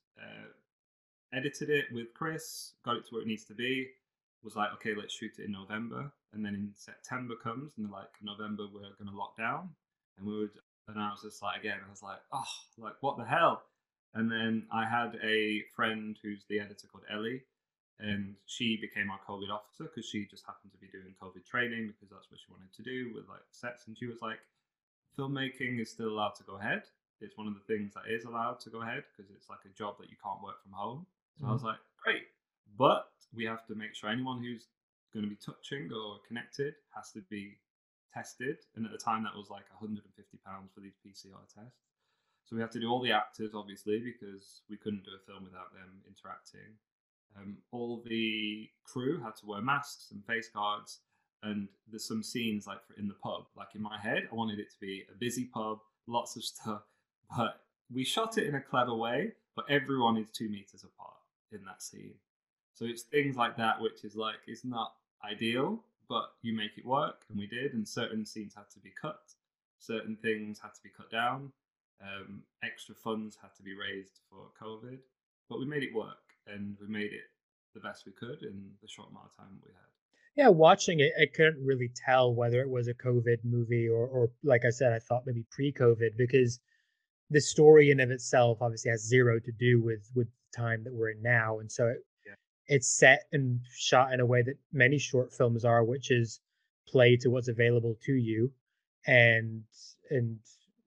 Edited it with Chris, got it to where it needs to be. Was like, okay, let's shoot it in November, and then in September comes, and they're like, November we're gonna lock down, and I was just like, again, I was like, oh, like what the hell? And then I had a friend who's the editor called Ellie, and she became our COVID officer because she just happened to be doing COVID training because that's what she wanted to do with like sets, and she was like, filmmaking is still allowed to go ahead. It's one of the things that is allowed to go ahead because it's like a job that you can't work from home. So I was like, great. But we have to make sure anyone who's going to be touching or connected has to be tested. And at the time, that was like £150 for these PCR tests. So we have to do all the actors, obviously, because we couldn't do a film without them interacting. All the crew had to wear masks and face guards. And there's some scenes like in the pub. Like in my head, I wanted it to be a busy pub, lots of stuff. But we shot it in a clever way, but everyone is 2 meters apart in that scene. So it's things like that, which is like, it's not ideal, but you make it work, and we did. And certain scenes had to be cut, certain things had to be cut down, extra funds had to be raised for COVID, but we made it work, and we made it the best we could in the short amount of time we had. Yeah, watching it, I couldn't really tell whether it was a COVID movie or like I said, I thought maybe pre-COVID, because the story in of itself obviously has zero to do with the time that we're in now, and so Yeah. it's set and shot in a way that many short films are, which is play to what's available to you, and and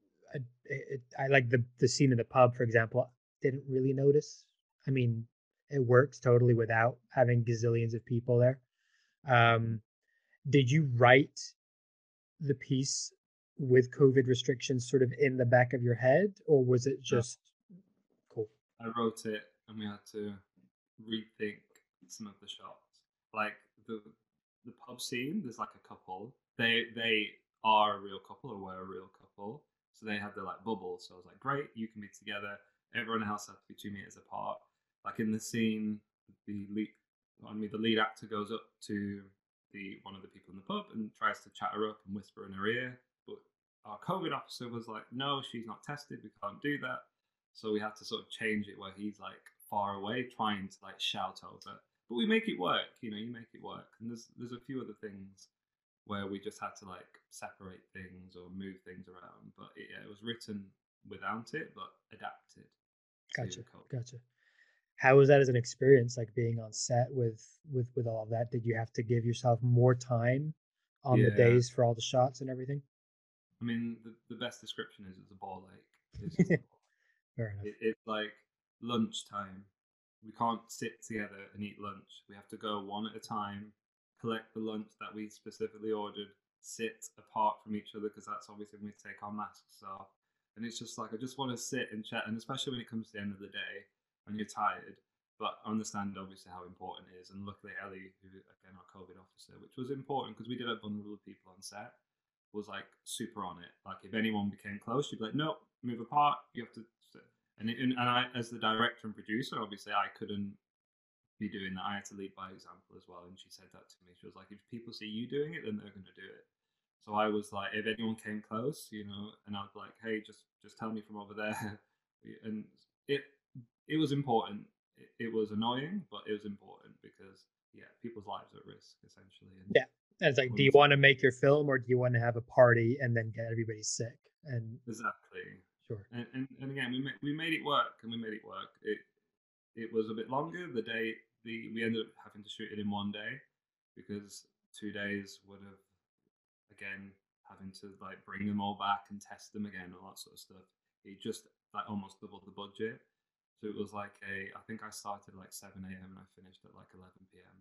I like the scene in the pub, for example. Didn't really notice. I mean, it works totally without having gazillions of people there. Um, did you write the piece with COVID restrictions sort of in the back of your head, or was it No, just cool? I wrote it, and we had to rethink some of the shots. Like the pub scene, there's like a couple. They are a real couple or were a real couple. So they had their like bubble. So I was like, great, you can be together. Everyone else had to be 2 meters apart. Like in the scene, the lead, the lead actor goes up to the one of the people in the pub and tries to chat her up and whisper in her ear. But our COVID officer was like, no, she's not tested. We can't do that. So we had to sort of change it where he's like far away, trying to like shout over. But we make it work. You know, you make it work. And there's a few other things where we just had to like separate things or move things around. But it was written without it, but adapted Gotcha. to COVID. Gotcha. How was that as an experience, like being on set with all of that? Did you have to give yourself more time on the Yeah, days for all the shots and everything? I mean, the best description is it's a ball ache. It's just a ball. Fair enough. It's like lunchtime. We can't sit together and eat lunch. We have to go one at a time, collect the lunch that we specifically ordered, sit apart from each other because that's obviously when we take our masks off. And it's just like I just want to sit and chat, and especially when it comes to the end of the day when you're tired. But I understand obviously how important it is. And luckily, Ellie, who again our COVID officer, which was important because we did have vulnerable people on set, was like super on it. Like if anyone became close, she'd be like, "No, move apart. You have to." And I, as the director and producer, obviously I couldn't be doing that. I had to lead by example as well. And she said that to me. She was like, "If people see you doing it, then they're going to do it." So I was like, if anyone came close, you know, and I was like, "Hey, just tell me from over there." And it it was important. It was annoying, but it was important because yeah, people's lives are at risk essentially. And Yeah. And it's like, do you want to make your film or do you want to have a party and then get everybody sick? And exactly. sure. And again, we made it work, and we made it work. It was a bit longer. We ended up having to shoot it in one day because 2 days would have again having to like bring them all back and test them again, all that sort of stuff. It just like almost doubled the budget. So it was like I think I started like 7 a.m. and I finished at like 11 p.m.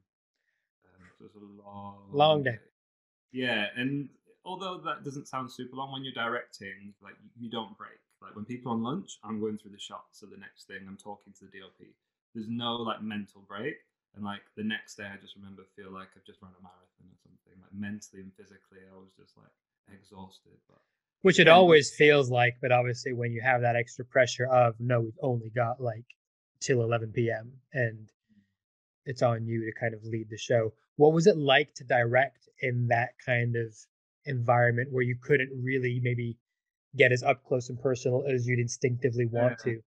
So it was a long Long day. day. Yeah, and although that doesn't sound super long when you're directing, like you don't break. Like when people are on lunch, I'm going through the shots. So the next thing, I'm talking to the DOP. There's no like mental break. And like the next day, I just remember feel like I've just run a marathon or something. Like mentally and physically, I was just like exhausted. But Which it again, always feels like, but obviously when you have that extra pressure of no, we've only got like till 11 p.m. and it's on you to kind of lead the show. What was it like to direct in that kind of environment where you couldn't really maybe get as up close and personal as you'd instinctively want uh, to?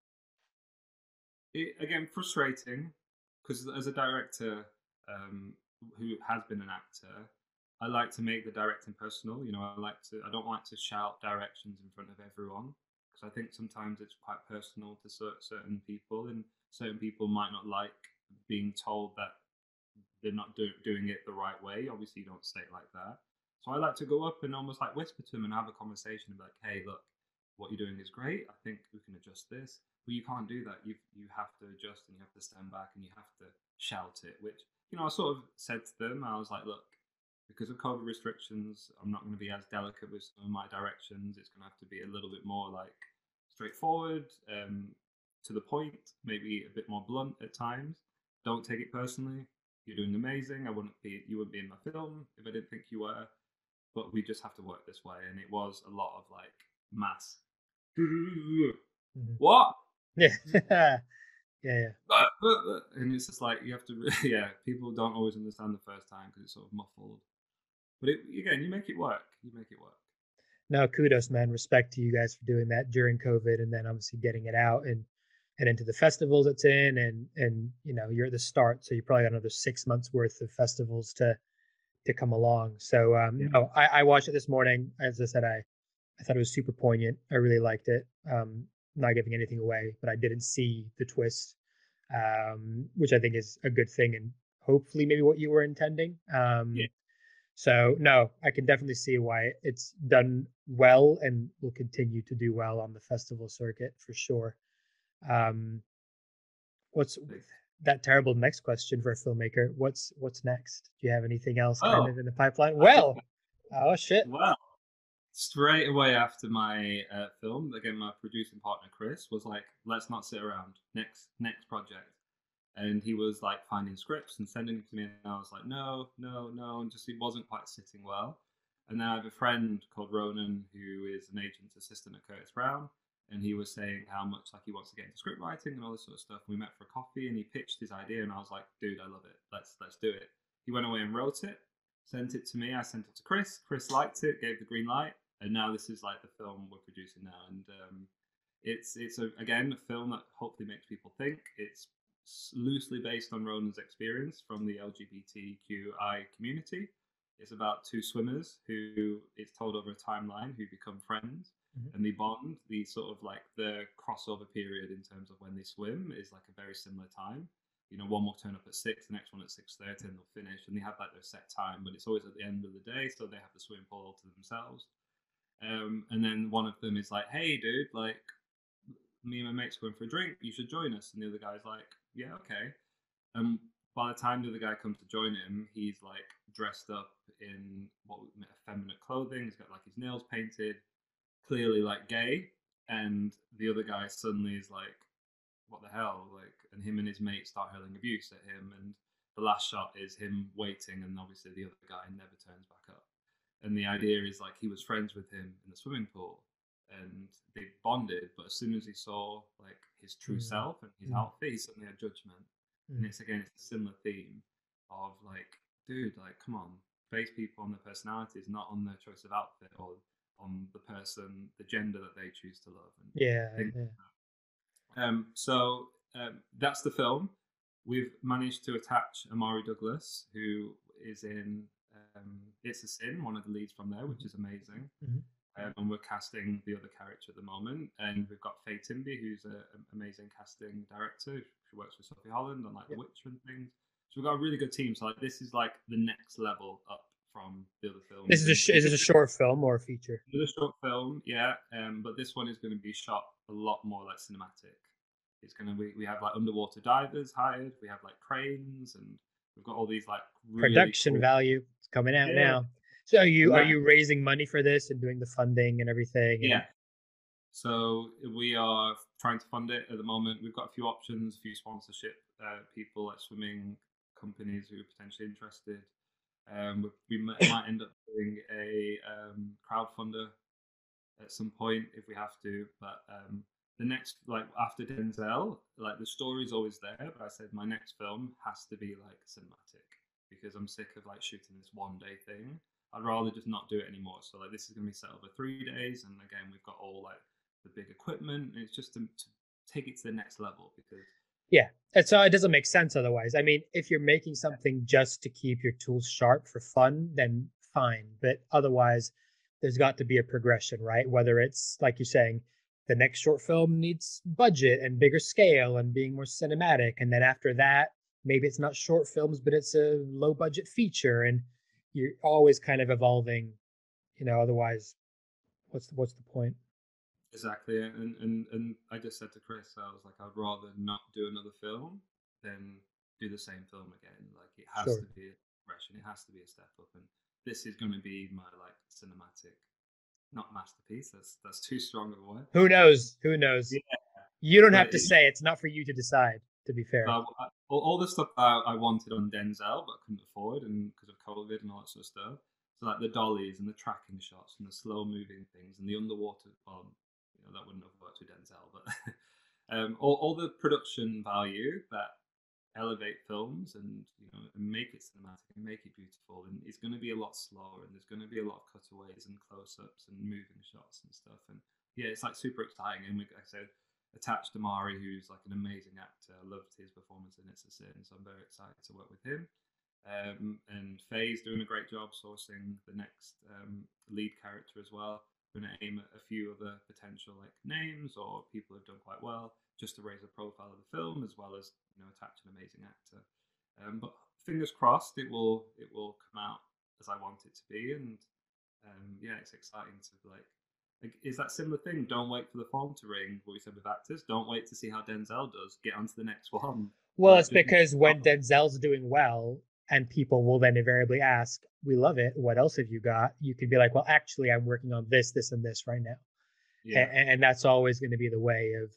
again frustrating because as a director um, who has been an actor, I like to make the directing personal. You know, I don't like to shout directions in front of everyone because I think sometimes it's quite personal to certain people, and certain people might not like being told that they're not doing it the right way. Obviously, you don't say it like that. So I like to go up and almost like whisper to them and have a conversation and be like, "Hey, look, what you're doing is great. I think we can adjust this." But you can't do that. You have to adjust and you have to stand back and you have to shout it. Which I sort of said to them. I was like, "Look, because of COVID restrictions, I'm not going to be as delicate with some of my directions. It's going to have to be a little bit more like straightforward, to the point, maybe a bit more blunt at times. Don't take it personally. You're doing amazing. You wouldn't be in my film if I didn't think you were. But we just have to work this way." And it was a lot of like mass. Mhm. What? Yeah. Yeah. And it's just like you have to. Yeah, people don't always understand the first time because it's sort of muffled. But again, you make it work. You make it work. No, kudos, man. Respect to you guys for doing that during COVID and then obviously getting it out and into the festivals it's in and you're at the start, so you probably got another 6 months worth of festivals to come along. So Yeah. no, I watched it this morning. As I said, I thought it was super poignant. I really liked it. Not giving anything away, but I didn't see the twist, which I think is a good thing and hopefully maybe what you were intending. Yeah. So no, I can definitely see why it's done well and will continue to do well on the festival circuit for sure. Um, what's that terrible next question for a filmmaker? What's next? Do you have anything else kind Oh, of in the pipeline? Well, oh shit. well, straight away after my film, again, my producing partner Chris was like, "Let's not sit around. Next project." And he was like finding scripts and sending them to me, and I was like, "No, no, no," and just it wasn't quite sitting well. And then I have a friend called Ronan who is an agent's assistant at Curtis Brown, and he was saying how much like he wants to get into script writing and all this sort of stuff. We met for a coffee, and he pitched his idea, and I was like, "Dude, I love it. Let's do it." He went away and wrote it, sent it to me. I sent it to Chris. Chris liked it, gave the green light, and now this is like the film we're producing now. And again a film that hopefully makes people think. It's loosely based on Ronan's experience from the LGBTQI community. It's about two swimmers who it's told over a timeline who become friends, and they bond. The sort of like the crossover period in terms of when they swim is like a very similar time. You know, one will turn up at 6, the next one at 6:30, and they'll finish. And they have like their set time, but it's always at the end of the day, so they have the swimming pool all to themselves. And then one of them is like, "Hey, dude, like me and my mate's going for a drink. You should join us." And the other guy's like, "Yeah, okay." And by the time the other guy comes to join him, he's like dressed up in what effeminate clothing. He's got like his nails painted, clearly like gay. And the other guy suddenly is like, "What the hell?" Like, and him and his mate start hurling abuse at him. And the last shot is him waiting, and obviously the other guy never turns back up. And the idea is like he was friends with him in the swimming pool, and they bonded. But as soon as he saw like his true self and his outfit, he suddenly had judgment. And it's a similar theme of like, dude, like, come on, base people on their personalities, not on their choice of outfit or on the person, the gender that they choose to love. And that's the film. We've managed to attach Amari Douglas, who is in It's a Sin, one of the leads from there, which is amazing. And we're casting the other character at the moment. And we've got Faye Timby, who's an amazing casting director. She works with Sophie Holland on like The Witcher and things. So we've got a really good team. So like this is like the next level up from the other films. Is this a short film or a feature? It's a short film, yeah. But this one is going to be shot a lot more like cinematic. It's going to be, we have like underwater divers hired. We have like cranes, and we've got all these like really production cool value. It's coming out now. So are you raising money for this and doing the funding and everything? Yeah. So we are trying to fund it at the moment. We've got a few options, a few sponsorship people like swimming companies who are potentially interested. We might end up doing a crowdfunder at some point if we have to. But the next, like after Denzel, like the story's always there. But I said my next film has to be like cinematic because I'm sick of like shooting this one day thing. I'd rather just not do it anymore. So like this is going to be set over 3 days, and again we've got all like the big equipment, and it's just to take it to the next level because and so it doesn't make sense otherwise. I mean, if you're making something just to keep your tools sharp for fun, then fine. But otherwise, there's got to be a progression, right? Whether it's like you're saying, the next short film needs budget and bigger scale and being more cinematic, and then after that, maybe it's not short films, but it's a low budget feature, and you're always kind of evolving, otherwise what's the point? Exactly. And I just said to Chris, I was like, I'd rather not do another film than do the same film again. Like it has to be a progression, it has to be a step up, and this is going to be my like cinematic, not masterpiece, that's too strong of a word. Who knows You don't have to say. It's not for you to decide, to be fair. All the stuff I wanted on Denzel, but couldn't afford, and because of COVID and all that sort of stuff. So like the dollies and the tracking shots and the slow moving things and the underwater. That wouldn't have worked with Denzel, but all the production value that elevate films and and make it cinematic and make it beautiful, and it's going to be a lot slower, and there's going to be a lot of cutaways and close-ups and moving shots and stuff. And it's like super exciting. And like I said, attached to Amari, who's like an amazing actor. I loved his performance in It's a Sin, so I'm very excited to work with him. And Faye's doing a great job sourcing the next lead character as well. We're going to aim at a few other potential like names or people who've done quite well, just to raise the profile of the film, as well as attach an amazing actor. But fingers crossed, it will come out as I want it to be. And it's exciting to like is that similar thing. Don't wait for the phone to ring. What we said with actors, don't wait to see how Denzel does. Get on to the next one. Well, it's because when Denzel's doing well, and people will then invariably ask, "We love it. What else have you got?" You could be like, "Well, actually, I'm working on this, this, and this right now." And that's always going to be the way of,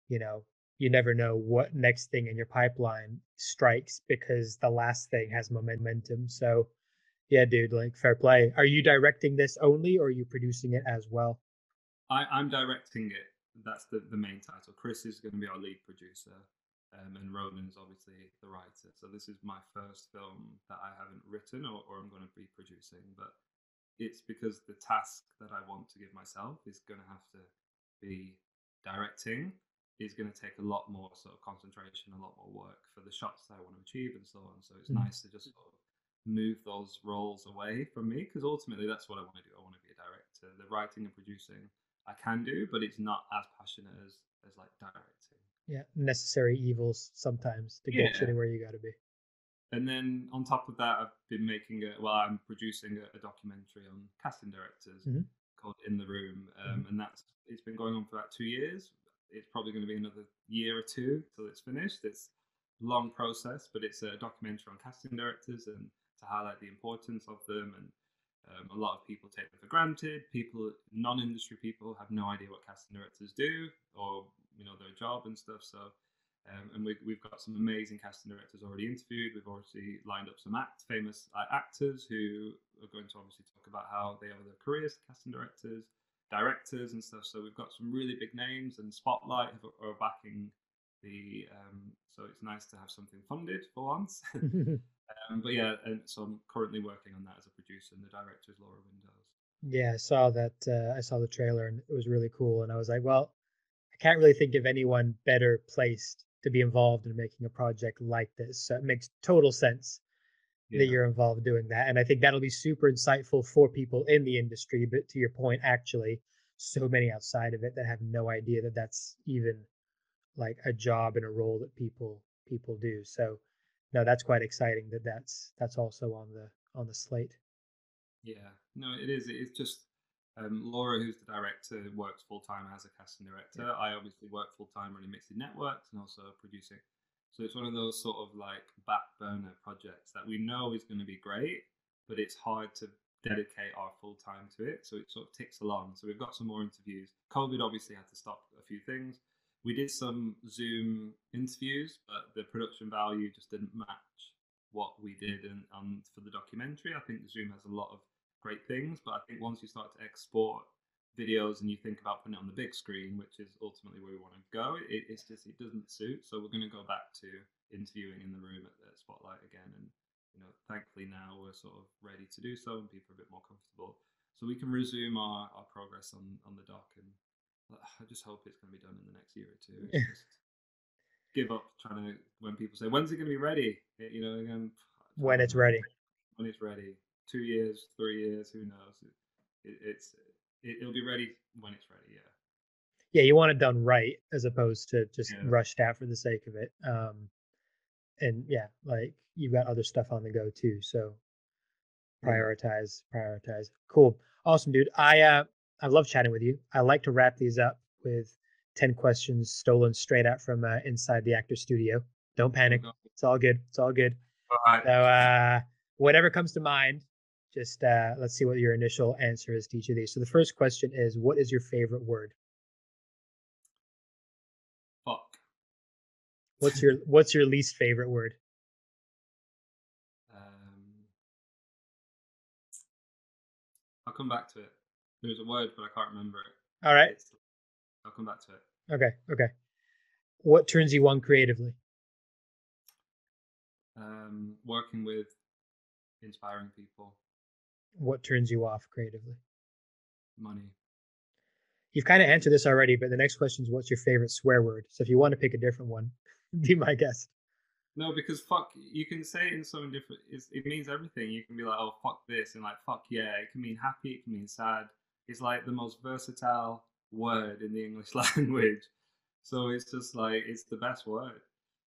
you never know what next thing in your pipeline strikes because the last thing has momentum. So Yeah, dude, like fair play. Are you directing this only or are you producing it as well? I'm directing it. That's the main title. Chris is going to be our lead producer, and Ronan's obviously the writer. So this is my first film that I haven't written or I'm going to be producing. But it's because the task that I want to give myself is going to have to be directing. Is going to take a lot more sort of concentration, a lot more work for the shots that I want to achieve, and so on. So it's Mm. nice to just sort of move those roles away from me because ultimately that's what I want to do. I want to be a director. The writing and producing I can do, but it's not as passionate as like directing. Yeah, necessary evils sometimes to get you Yeah, to where you got to be. and then on top of that, I've been making I'm producing a documentary on casting directors Hmm. called In the Room, Hmm. and it's been going on for about 2 years. It's probably going to be another year or two till it's finished. It's a long process, but it's a documentary on casting directors and to highlight the importance of them. And a lot of people take them for granted. People, non-industry people, have no idea what casting directors do or their job and stuff. So and we've got some amazing casting directors already interviewed. We've obviously lined up some famous actors who are going to obviously talk about how they have their careers, casting directors and stuff. So we've got some really big names, and Spotlight are backing the. So it's nice to have something funded for once. But yeah, and so I'm currently working on that as a producer, and the director is Laura Windows. Yeah, I saw that. I saw the trailer and it was really cool. And I was like, well, I can't really think of anyone better placed to be involved in making a project like this. So it makes total sense that Yeah, you're involved doing that. And I think that'll be super insightful for people in the industry. But to your point, actually, so many outside of it that have no idea that that's even like a job and a role that people do. So no, that's quite exciting that that's also on the slate. yeah. No, it is. It's just Laura, who's the director, works full time as a casting Yeah. director. I obviously work full time running Mixed Networks and also producing. So it's one of those sort of like back burner projects that we know is going to be great, but it's hard to dedicate our full time to it. So it sort of ticks along. So we've got some more interviews. COVID obviously had to stop a few things. We did some Zoom interviews, but the production value just didn't match what we did. And for the documentary, I think Zoom has a lot of great things, but I think once you start to export videos and you think about putting it on the big screen, which is ultimately where we want to go, it doesn't suit. So we're going to go back to interviewing in the room at the Spotlight again, and thankfully now we're sort of ready to do so, and people are a bit more comfortable, so we can resume our progress on the doc. And I just hope it's going to be done in the next year or two. It's just give up trying to when people say when's it going to be ready. Again, I When don't it's know ready. when it's ready. 2 years, 3 years, who knows? It'll be ready when it's ready. Yeah. Yeah, you want it done right as opposed to just Yeah. rushed out for the sake of it. And yeah, like you've got other stuff on the go too. So Yeah. prioritize. Cool. Awesome, dude. I love chatting with you. I like to wrap these up with 10 questions stolen straight out from inside the actor studio. Don't Oh panic. God. It's all good. It's all good. All right. So whatever comes to mind, just let's see what your initial answer is to each of these. So the first question is, what is your favorite word? Fuck. What's your least favorite word? um, I'll come back to it. There's a word, but I can't remember it. All right. It's. I'll come back to it. Okay. Okay. What turns you on creatively? Working with inspiring people. What turns you off creatively? Money. You've kind of answered this already, but the next question is, what's your favorite swear word? So if you want to pick a different one, be my guest. No, because fuck, you can say it in so many different. It means everything. You can be like, oh fuck this, and like fuck yeah. It can mean happy. It can mean sad. It's like the most versatile word in the English language. So it's just like it's the best word.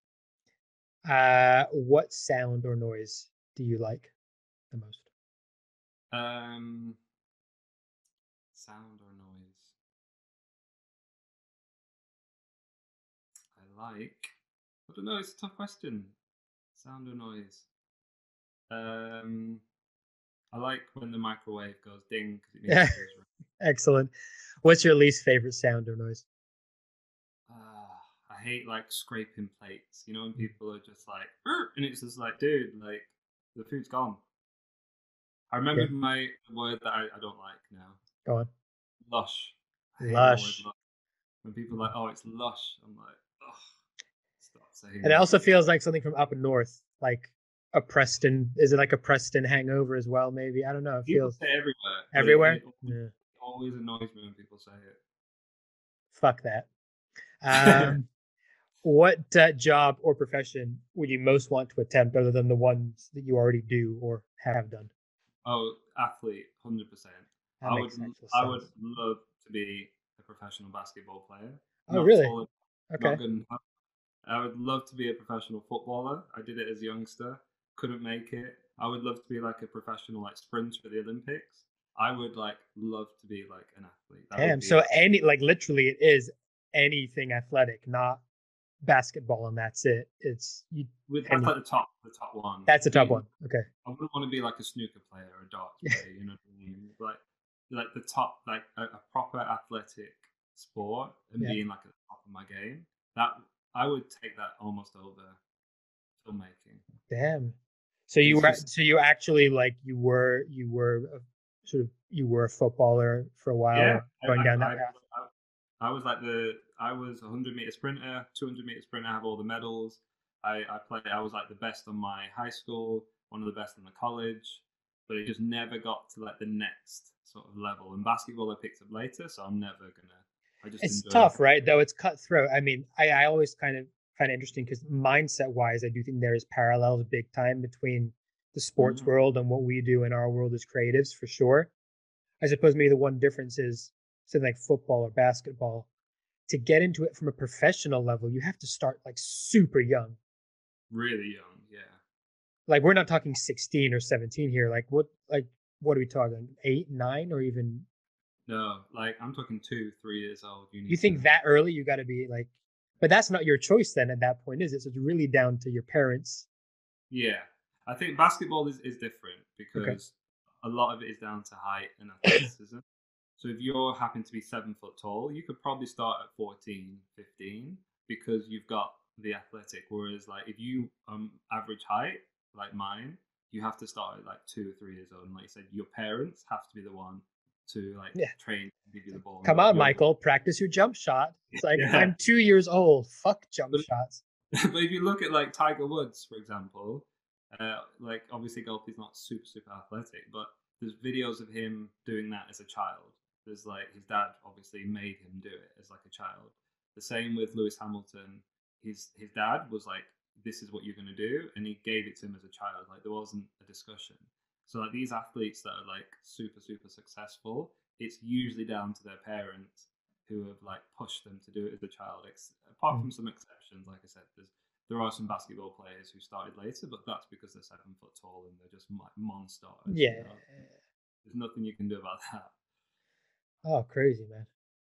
What sound or noise do you like the most? Um, Sound or noise? I like. I don't know. It's a tough question. Sound or noise? Um, I like when the microwave goes ding because it means Yeah, dinner's ready. excellent. What's your least favorite sound or noise? I hate like scraping plates. When people are just like, "Er," and it's just like, dude, like the food's gone. I Yeah, remembered my word that I don't like now. go on. Lush. I hate that word. Lush. Lush. When people are like, "Oh, it's lush," I'm like, "Oh, stop saying And it that." also feels like something from up north, like a Preston. Is it like a Preston hangover as well? Maybe, I don't know. It People feels say it everywhere, but everywhere. Yeah, it always annoys me when people say fuck that. it. What job or profession would you most want to attempt other than the ones that you already do or have done? Oh, athlete, 100%. That makes actual I would sense. love to be a professional basketball player. Oh, Not really? tall, not Okay. good enough. I would love to be a professional footballer. I did it as a youngster, couldn't make it. I would love to be like a professional like sprinter at the Olympics. I would like love to be like an athlete. That would Damn. be So like any like literally it is anything athletic, not basketball, and that's it. It's you that's any like the top one. that's the top one. Okay. I wouldn't want to be like a snooker player or a darts player. You know what I mean? Like the top, like a proper athletic sport and Yeah. being like at the top of my game. That I would take that almost over filmmaking. Damn. So It's just you actually like you were sort of you were a footballer for a while yeah. or going down that path. I was like I was a 100-meter sprinter, 200-meter sprinter. I have all the medals. I played. I was like the best on my high school, one of the best in the college, but it just never got to like the next sort of level. And basketball I picked up later, so I'm never gonna. I just It's enjoy. tough, right? Though it's cutthroat. I mean, I always kind of find it interesting because mindset wise, I do think there is parallels big time between the sports Mm, world and what we do in our world as creatives for sure. I suppose maybe the one difference is something like football or basketball. To get into it from a professional level, you have to start like super young. really young, yeah. Like we're not talking 16 or 17 here. What are we talking? 8, 9, or even No, like I'm talking 2, 3 years old. You you need think to. that early you got to be like, but that's not your choice then at that point, is it? So it's really down to your parents. Yeah, I think basketball is different Okay. because a lot of it is down to height and athleticism. So if you're happen to be 7 foot tall, you could probably start at 14, 15 because you've got the athletic. Whereas like if you average height like mine, you have to start at like 2 or 3 years old. And like you said, your parents have to be the one to like Yeah. train and give you the ball and Come go, on, you're Michael, practice your jump shot. It's like, yeah. I'm 2 years old. Fuck jump But shots. but if you look at like Tiger Woods, for example, like obviously golf is not super athletic, but there's videos of him doing that as a child. There's like his dad obviously made him do it as like a child. The same with Lewis Hamilton. His dad was like, "This is what you're going to do," and he gave it to him as a child. Like there wasn't a discussion. So like these athletes that are like super successful, it's usually down to their parents who have like pushed them to do it as a child. Apart Mm. from some exceptions, like I said, there are some basketball players who started later, but that's because they're 7 foot tall and they're just like monsters. You Yeah. know, there's nothing you can do about that. Oh, crazy, man.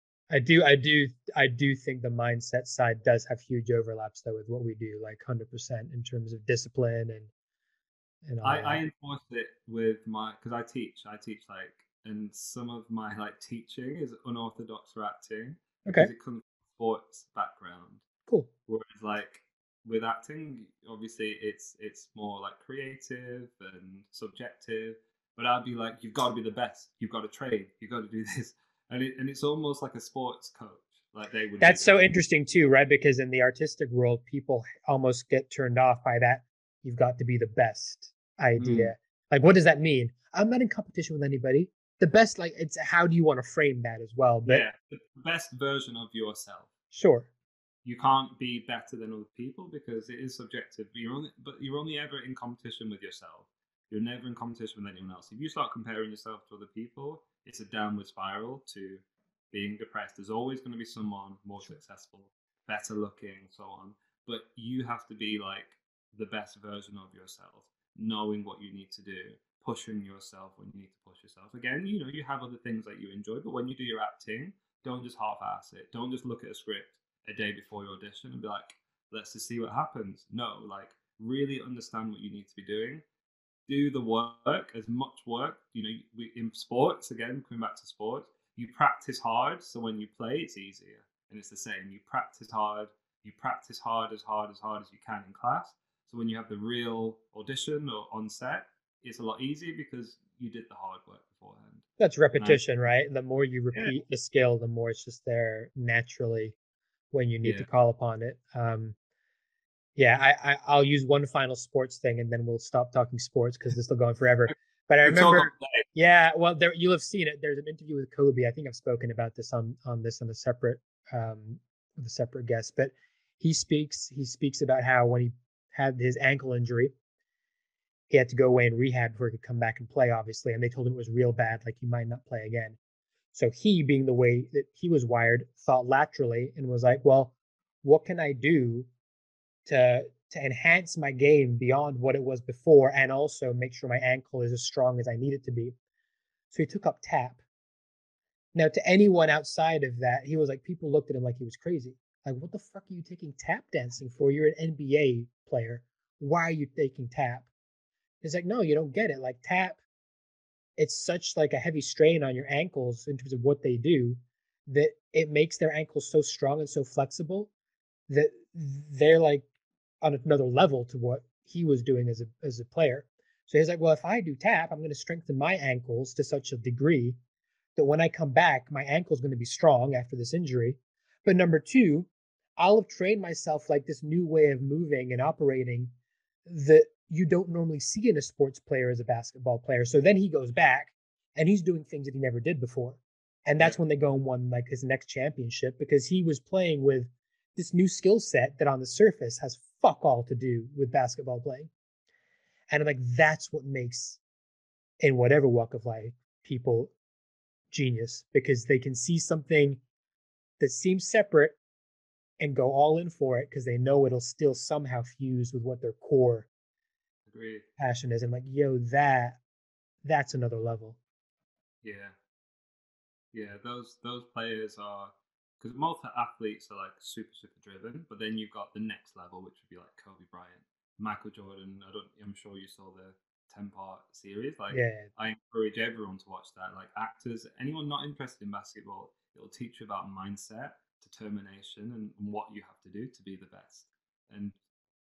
I do think the mindset side does have huge overlaps though with what we do, like 100% in terms of discipline and all I that. enforce it with my because I teach like, and some of my like teaching is unorthodox for acting Okay, because it comes from sports background. cool. Whereas like with acting, obviously it's more like creative and subjective. But I'd be like, you've got to be the best. You've got to train. You've got to do this, and it's almost like a sports coach. Like they would be That's the so best. interesting too, right? Because in the artistic world, people almost get turned off by that. You've got to be the best Mm, idea. Like, what does that mean? I'm not in competition with anybody. The best, like, it's how do you want to frame that as well? But yeah, the best version of yourself. sure, You can't be better than other people because it is subjective. But you're only ever in competition with yourself. You're never in competition with anyone else. If you start comparing yourself to other people, it's a downward spiral to being depressed. There's always going to be someone more sure. successful, better looking, so on. But you have to be like the best version of yourself, knowing what you need to do, pushing yourself when you need to push yourself. Again, you know, you have other things that you enjoy, but when you do your acting, don't just half ass it. Don't just look at a script a day before your audition and be like, let's just see what happens. No, like really understand what you need to be doing. Do the work, as much work. You know, in sports, again, coming back to sports, you practice hard. So when you play, it's easier. And it's the same. You practice hard. You practice hard as you can in class. So when you have the real audition or on set, it's a lot easier because you did the hard work beforehand. That's And I repetition, right? The more you yeah repeat the skill, the more it's just there naturally when you need to yeah call upon it. Yeah, I'll use one final sports thing, and then we'll stop talking sports because this will go on forever. But I we talk remember, all day. yeah, well, there you'll have seen it. There's an interview with Kobe. I think I've spoken about this on a separate with a separate guest. But he speaks about how when he had his ankle injury, he had to go away and rehab before he could come back and play. Obviously, and they told him it was real bad, like he might not play again. So he, being the way that he was wired, thought laterally and was like, well, what can I do to enhance my game beyond what it was before and also make sure my ankle is as strong as I need it to be. So he took up tap. Now, to anyone outside of that, he was like, people looked at him like he was crazy. Like, what the fuck are you taking tap dancing for? You're an NBA player. Why are you taking tap? He's like, no, you don't get it. Like tap, it's such like a heavy strain on your ankles in terms of what they do that it makes their ankles so strong and so flexible that they're like on another level to what he was doing as a player. So he's like, well, if I do tap, I'm going to strengthen my ankles to such a degree that when I come back, my ankle is going to be strong after this injury. But number two, I'll have trained myself like this new way of moving and operating that you don't normally see in a sports player as a basketball player. So then he goes back and he's doing things that he never did before. And Yeah, that's when they go and won like his next championship because he was playing with this new skill set that on the surface has fuck all to do with basketball playing. And I'm like, that's what makes, in whatever walk of life, people genius because they can see something that seems separate and go all in for it because they know it'll still somehow fuse with what their core agreed. passion is. And like, yo, that's another level. Yeah, yeah. Those players are because most athletes are like super driven, but then you've got the next level, which would be like Kobe Bryant, Michael Jordan. I'm sure you saw the 10-part series. Like, Yeah, I encourage everyone to watch that. Like actors, anyone not interested in basketball, it'll teach you about mindset, determination, and what you have to do to be the best. And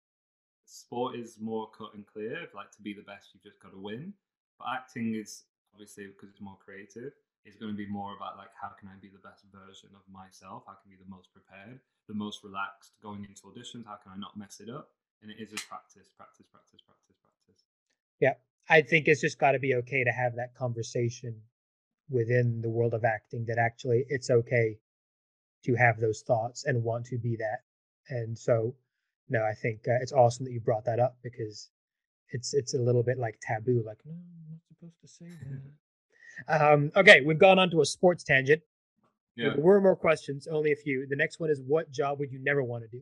sport is more cut and clear. Like to be the best, you've just got to win. But acting is obviously because it's more creative. It's going to be more about like how can I be the best version of myself? How can I be the most prepared, the most relaxed going into auditions? How can I not mess it up? And it is a practice, practice, practice, practice, practice. yeah. I think it's just got to be okay to have that conversation within the world of acting that actually it's okay to have those thoughts and want to be that. And so, no, I think it's awesome that you brought that up because it's a little bit like taboo. Like, no, I'm not supposed to say that. Okay, we've gone on to a sports tangent. Yeah. There were more questions, only a few. The next one is, what job would you never want to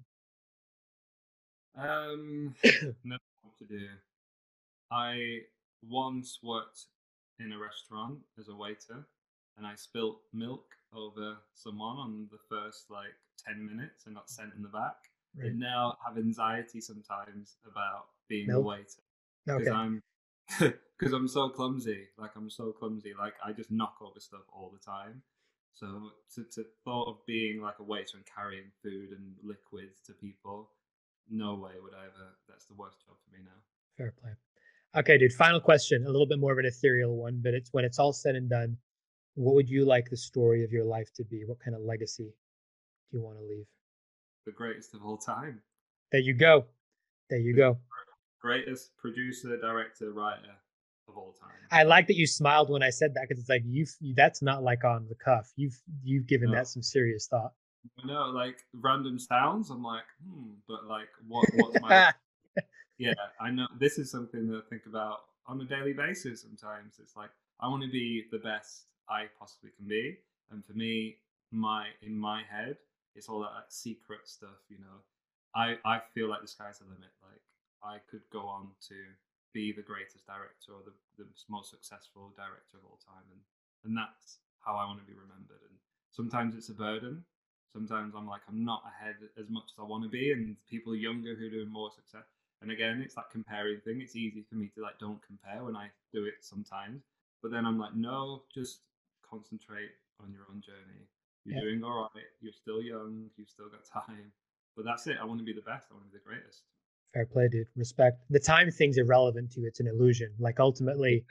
Never what to do. I once worked in a restaurant as a waiter, and I spilt milk over someone on the first like 10 minutes and got sent in the back. Right. And now have anxiety sometimes about being the Milk? waiter because Okay. I'm so clumsy. Like I'm so clumsy. Like I just knock over stuff all the time. So to thought of being like a waiter and carrying food and liquids to people, no way would I ever. That's the worst job for me now. Fair play. Okay, dude. Final question. A little bit more of an ethereal one, but it's when it's all said and done. What would you like the story of your life to be? What kind of legacy do you want to leave? The greatest of all time. There you go. There you The go. greatest producer, director, writer of all time. I like that you smiled when I said that because it's like that's not like on the cuff. You've given No, that some serious thought. no, like random sounds. I'm like, but like, what's my? Yeah, I know this is something that I think about on a daily basis. Sometimes it's like I want to be the best I possibly can be, and for me, in my head, it's all that like, secret stuff. I feel like the sky's the limit. Like I could go on to be the greatest director or the most successful director of all time, and that's how I want to be remembered. And sometimes it's a burden. Sometimes I'm like I'm not ahead as much as I want to be, and people younger who are doing more success. And again, it's that comparing thing. It's easy for me to like don't compare when I do it sometimes, but then I'm like, no, just concentrate on your own journey. You're Yeah, doing all right. You're still young. You've still got time. But that's it. I want to be the best. I want to be the greatest. fair play, dude. Respect. The time thing's irrelevant to you. It's an illusion. Like ultimately, Yeah.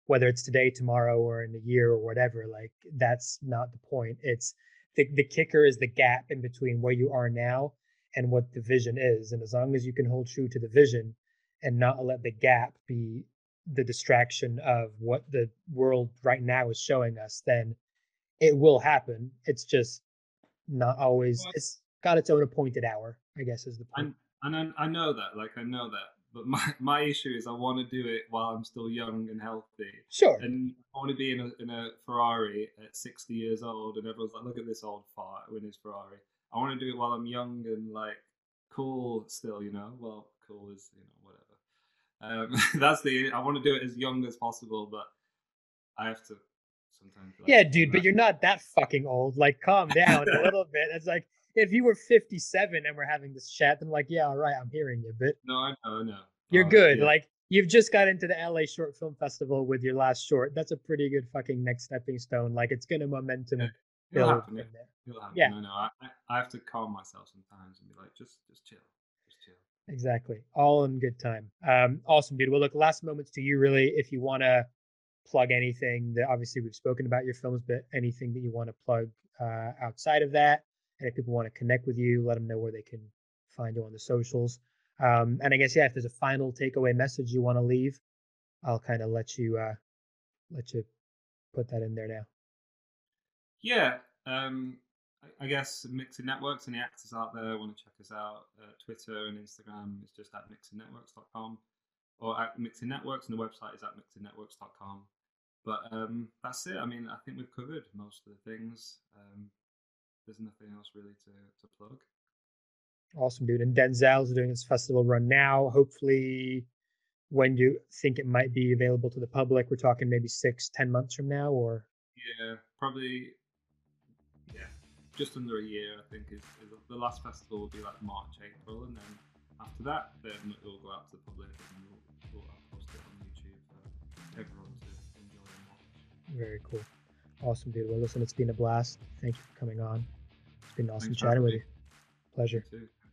whether it's today, tomorrow, or in a year or whatever. Like that's not the point. It's the kicker is the gap in between where you are now and what the vision is. And as long as you can hold true to the vision and not let the gap be the distraction of what the world right now is showing us, then it will happen. It's just not always, Well, it's got its own appointed hour, I guess is the point. I know that, like I know that, but my issue is I want to do it while I'm still young and healthy, Sure. and I want to be in a Ferrari at 60 years old, and everyone's like, look at this old fart in his Ferrari. I want to do it while I'm young and like cool still, you know. Well, cool is whatever. That's the I want to do it as young as possible, but I have to sometimes be like, Yeah, dude, but you're not that fucking old. Like, calm down a little bit. It's like if you were 57 and we're having this chat, then like, yeah, all right, I'm hearing you, but no, I know. you're All right, good. yeah, Like, you've just got into the LA Short Film Festival with your last short. That's a pretty good fucking next stepping stone. Like, it's gonna yeah. momentum It'll build happen. from there. It'll happen. Yeah, I know. I have to calm myself sometimes and be like, just chill, just chill. exactly. All in good time. Awesome, dude. Well, look, last moments to you, really. If you want to plug anything that obviously we've spoken about your films, but anything that you want to plug outside of that, and if people want to connect with you, let them know where they can find you on the socials. And I guess yeah, if there's a final takeaway message you want to leave, I'll kind of let you put that in there now. Yeah. I guess Mixing Networks, any actors out there want to check us out, Twitter and Instagram is just at mixingnetworks.com or at Mixing Networks, and the website is at mixingnetworks.com. But that's it. I mean, I think we've covered most of the things. There's nothing else really to plug. Awesome, dude. And Denzel's doing his festival run now. Hopefully, when do you think it might be available to the public? We're talking maybe 6, 10 months from now, or Yeah, probably. Yeah, just under a year. I think is the last festival will be like March, April, and then after that, then it will go out to the public, and we'll post it on YouTube for everyone to enjoy and watch. very cool. Awesome, dude. Well, listen, it's been a blast. Thank you for coming on. It's been awesome Thanks for chatting having with me. you. You Pleasure. too.